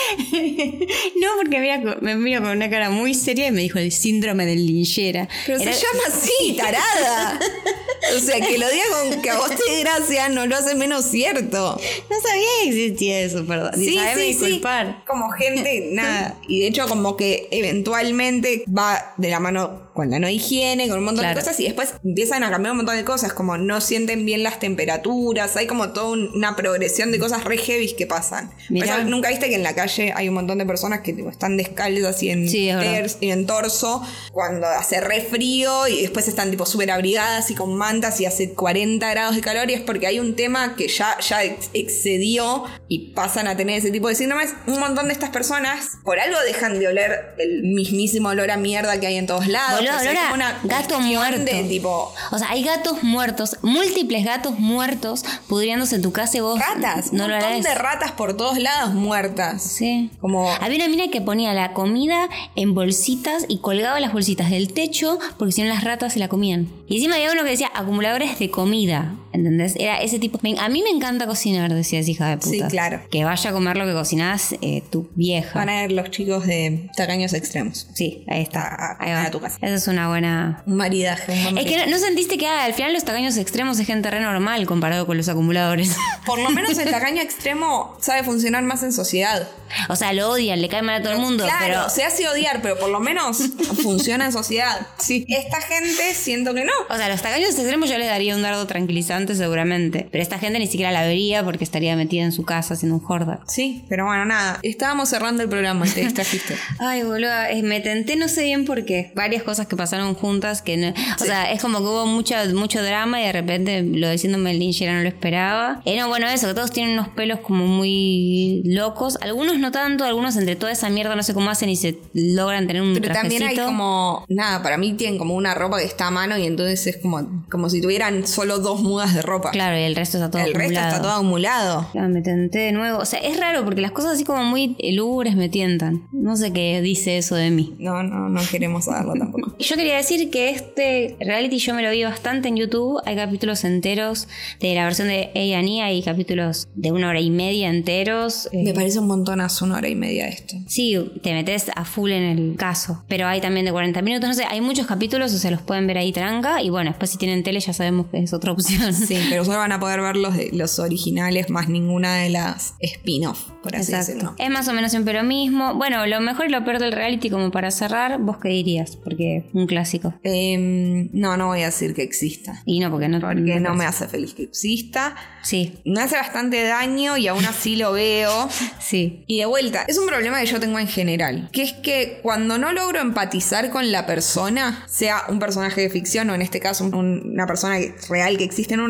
No, porque me, me miro con una cara muy seria y me dijo el síndrome de linchera. Pero Era... se llama así, tarada. O sea, que lo diga con que a vos te dé gracia no lo hace menos cierto. No sabía que existía eso, perdón. Sí, Sabeme sí, disculpar. sí. Como gente, nada. Y de hecho como que eventualmente va de la mano con la no higiene, con un montón claro. de cosas y después empiezan a cambiar un montón de cosas, como no sienten bien las temperaturas, hay como toda un, una progresión de cosas re heavy que pasan. Por eso, nunca viste que en la calle hay un montón de personas que tipo, están descalzas y en, sí, ter, y en torso cuando hace re frío y después están tipo súper abrigadas y con mantas y hace cuarenta grados de calor y es porque hay un tema que ya, ya excedió y pasan a tener ese tipo de síndromes. Un montón de estas personas por algo dejan de oler el mismísimo olor a mierda que hay en todos lados. Olor, olor a una gato muerto. De, tipo, o sea, hay gatos muertos, múltiples gatos muertos pudriéndose en tu casa y vos ratas, no un lo montón harás. de ratas por todos lados muertas. Sí. Como... Había una mina que ponía la comida en bolsitas y colgaba las bolsitas del techo porque si no las ratas se la comían. Y encima había uno que decía acumuladores de comida, ¿entendés? Era ese tipo. A mí me encanta cocinar, decías, hija de puta. Sí, claro. Que vaya a comer lo que cocinás eh, tu vieja. Van a ver los chicos de Tacaños Extremos. Sí, ahí está. A, a, ahí va. a tu casa. Esa es una buena... Un maridaje. Un es que no, no sentiste que ah, al final los tacaños extremos es gente re normal comparado con los acumuladores. Por lo menos el tacaño extremo sabe funcionar más en sociedad. O sea, lo odian, le cae mal a todo el mundo. Claro, pero... se hace odiar, pero por lo menos funciona en sociedad. Sí. Esta gente siento que no. O sea, a los tacaños extremos yo les daría un dardo tranquilizante seguramente. Pero esta gente ni siquiera la vería porque estaría metida en su casa haciendo un horda. Sí, pero bueno, nada. Estábamos cerrando el programa y te distrajiste. Ay, boludo, me tenté no sé bien por qué. Varias cosas que pasaron juntas que no... O sí. sea, es como que hubo mucho, mucho drama y de repente lo diciéndome linchera no lo esperaba. Eh, no, bueno, eso, que todos tienen unos pelos como muy locos. Algunos no tanto, algunos entre toda esa mierda no sé cómo hacen y se logran tener un pero trajecito. También hay como... Nada, para mí tienen como una ropa que está a mano y entonces es como, como si tuvieran solo dos mudas de ropa. Claro, y el resto está todo el acumulado. El resto está todo acumulado. Claro, me tenté de nuevo. O sea, es raro porque las cosas así como muy lúgubres me tientan. No sé qué dice eso de mí. No, no, no queremos saberlo tampoco. Yo quería decir que este reality yo me lo vi bastante en YouTube. Hay capítulos enteros de la versión de A and E. Hay capítulos de una hora y media enteros. Me parece un montonazo una hora y media esto. Sí, te metes a full en el caso. Pero hay también de cuarenta minutos. No sé, hay muchos capítulos, o sea, los pueden ver ahí tranca. Y bueno, después si tienen tele ya sabemos que es otra opción. Sí, pero solo van a poder ver los, de, los originales más ninguna de las spin-off, por así Exacto. decirlo. Es más o menos siempre lo mismo. Bueno, lo mejor y lo peor del reality como para cerrar, ¿vos qué dirías? Porque un clásico. Eh, no, no voy a decir que exista. Y no, porque no... Porque no, no me hace feliz que exista. Sí. Me hace bastante daño y aún así lo veo. Sí. Y de vuelta, es un problema que yo tengo en general, que es que cuando no logro empatizar con la persona, sea un personaje de ficción o en este caso un, una persona que, real que existe en un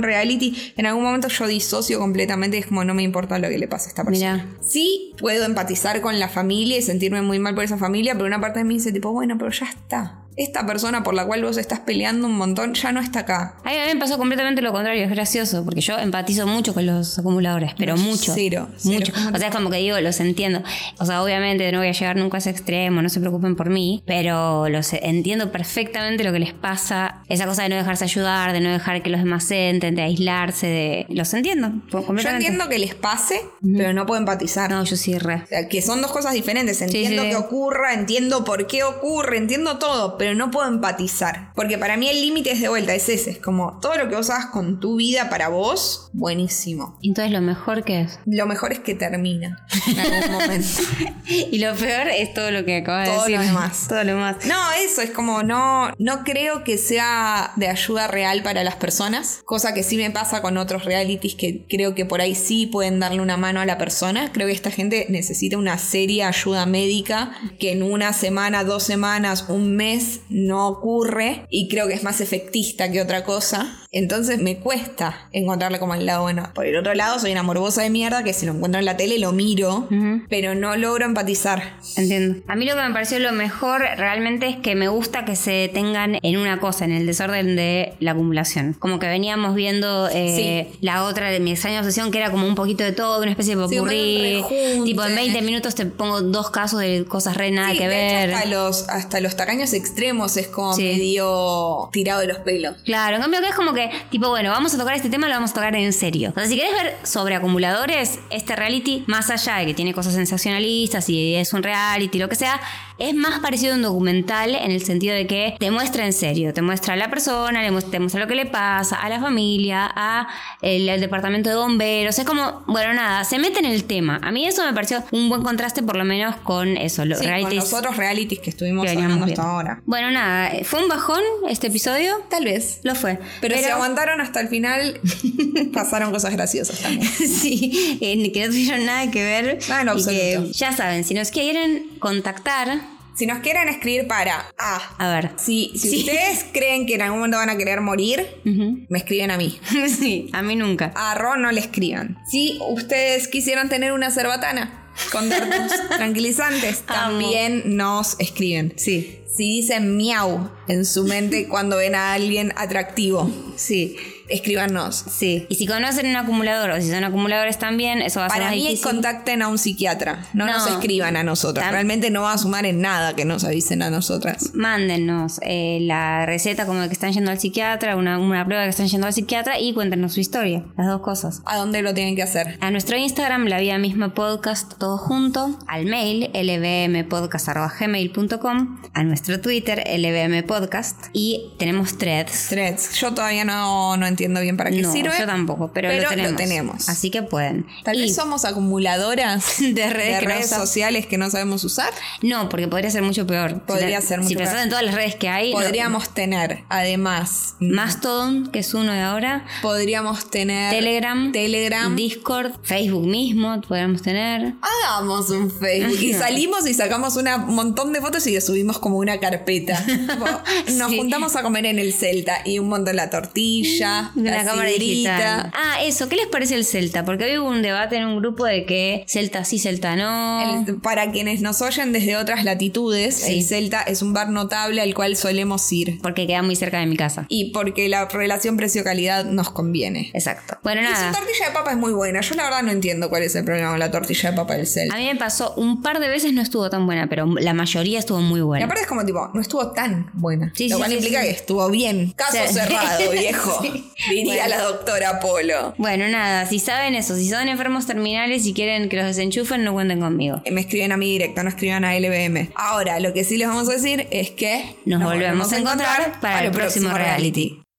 un reality, en algún momento yo disocio completamente y es como no me importa lo que le pase a esta persona. Mirá. Sí puedo empatizar con la familia y sentirme muy mal por esa familia, pero una parte de mí dice tipo, bueno, pero ya está. Esta persona por la cual vos estás peleando un montón ya no está acá. A mí me pasó completamente lo contrario, es gracioso, porque yo empatizo mucho con los acumuladores, pero No, mucho. Cero. Mucho. Cero. O sea, es como que digo, los entiendo. O sea, obviamente no voy a llegar nunca a ese extremo, no se preocupen por mí, pero los entiendo perfectamente lo que les pasa. Esa cosa de no dejarse ayudar, de no dejar que los demás se entren, de aislarse, de... Los entiendo completamente. Yo entiendo que les pase, uh-huh. pero no puedo empatizar. No, yo sí, re. O sea, que son dos cosas diferentes. Entiendo sí, sí. que ocurra, entiendo por qué ocurre, entiendo todo, pero no puedo empatizar. Porque para mí el límite es de vuelta, es ese. Es como todo lo que vos hagas con tu vida para vos, buenísimo. Entonces lo mejor que es. Lo mejor es que termina en algún momento. Y lo peor es todo lo que acabas de Todo decir. lo demás. Todo lo demás. No, eso es como no, no creo que sea de ayuda real para las personas. Cosa que sí me pasa con otros realities que creo que por ahí sí pueden darle una mano a la persona. Creo que esta gente necesita una seria ayuda médica que en una semana, dos semanas, un mes no ocurre y creo que es más efectista que otra cosa. Entonces me cuesta encontrarle como el lado bueno. Por el otro lado soy una morbosa de mierda que si lo encuentro en la tele lo miro, uh-huh. pero no logro empatizar. Entiendo. A mí lo que me pareció lo mejor realmente es que me gusta que se detengan en una cosa, en el desorden de la acumulación. Como que veníamos viendo eh, sí. la otra de mi extraña obsesión, que era como un poquito de todo, una especie de popurrí. Sí, tipo en veinte minutos te pongo dos casos de cosas re nada sí, que de ver. Hecho, hasta los, hasta los tacaños extremos es como sí. medio tirado de los pelos. Claro, en cambio acá es como que, tipo, bueno, vamos a tocar este tema, lo vamos a tocar en serio. O sea, si querés ver sobre acumuladores, este reality, más allá de que tiene cosas sensacionalistas y es un reality, lo que sea, es más parecido a un documental en el sentido de que te muestra en serio, te muestra a la persona, le muestra, te muestra lo que le pasa, a la familia, a el, el departamento de bomberos. Es como, bueno, nada, se mete en el tema. A mí eso me pareció un buen contraste, por lo menos con eso, los sí, realities. Con los otros realities que estuvimos que hablando hasta ahora. Bueno, nada, ¿fue un bajón este episodio? Tal vez. Lo fue. Pero, pero... si aguantaron hasta el final, pasaron cosas graciosas también. Sí, eh, que no tuvieron nada que ver. Ah, no, y que, ya saben, si nos quieren contactar... Si nos quieren escribir para... Ah, a ver. Si, si sí. ustedes creen que en algún momento van a querer morir, uh-huh. me escriben a mí. Sí, a mí nunca. A Ro no le escriban. Si ustedes quisieran tener una cerbatana con dardos tranquilizantes, también nos escriben. Sí. Si dicen miau en su mente cuando ven a alguien atractivo, sí, escríbanos. Sí. Y si conocen un acumulador o si son acumuladores también, eso va a ser Para más mí difícil. contacten a un psiquiatra. No, no nos escriban a nosotras. Tam- Realmente no va a sumar en nada que nos avisen a nosotras. Mándennos eh, la receta como de que están yendo al psiquiatra, una, una prueba de que están yendo al psiquiatra y cuéntenos su historia. Las dos cosas. ¿A dónde lo tienen que hacer? A nuestro Instagram, La Vida Misma Podcast, todo junto. Al mail, l b m podcast arroba gmail punto com. A nuestro Twitter, L B M Podcast. Y tenemos threads. Threads. Yo todavía no, no entiendo bien para qué no, sirve. Yo tampoco, pero, pero lo, tenemos. lo tenemos. Así que pueden. Tal y vez somos acumuladoras de redes, de que redes no sociales que no sabemos usar. No, porque podría ser mucho peor. Podría si ser te, mucho si peor. Si pensás en todas las redes que hay. Podríamos no, tener, además... Mastodon, que es uno de ahora. Podríamos tener... Telegram. Telegram. Discord. Facebook mismo podríamos tener. Hagamos un Facebook. Y salimos y sacamos una, un montón de fotos y le subimos como una carpeta. Nos sí. juntamos a comer en el Celta y un montón de la tortilla, la, la cámara digital. Ah, eso. ¿Qué les parece el Celta? Porque hoy hubo un debate en un grupo de que Celta sí, Celta no. El, para quienes nos oyen desde otras latitudes, sí. el Celta es un bar notable al cual solemos ir. Porque queda muy cerca de mi casa. Y porque la relación precio-calidad nos conviene. Exacto. Bueno, y nada. su tortilla de papa es muy buena. Yo la verdad no entiendo cuál es el problema con la tortilla de papa del Celta. A mí me pasó un par de veces, no estuvo tan buena, pero la mayoría estuvo muy buena. Y aparte es como tipo, no estuvo tan buena. Sí, Lo sí, cual sí, implica sí. que estuvo bien. Caso sí. cerrado, viejo. Sí. Diría bueno. la doctora Polo. Bueno, nada, si saben eso, si son enfermos terminales y quieren que los desenchufen, no cuenten conmigo. Me escriben a mí directo, no escriban a L B M. Ahora, lo que sí les vamos a decir es que nos, nos volvemos a encontrar para, para el próximo reality. reality.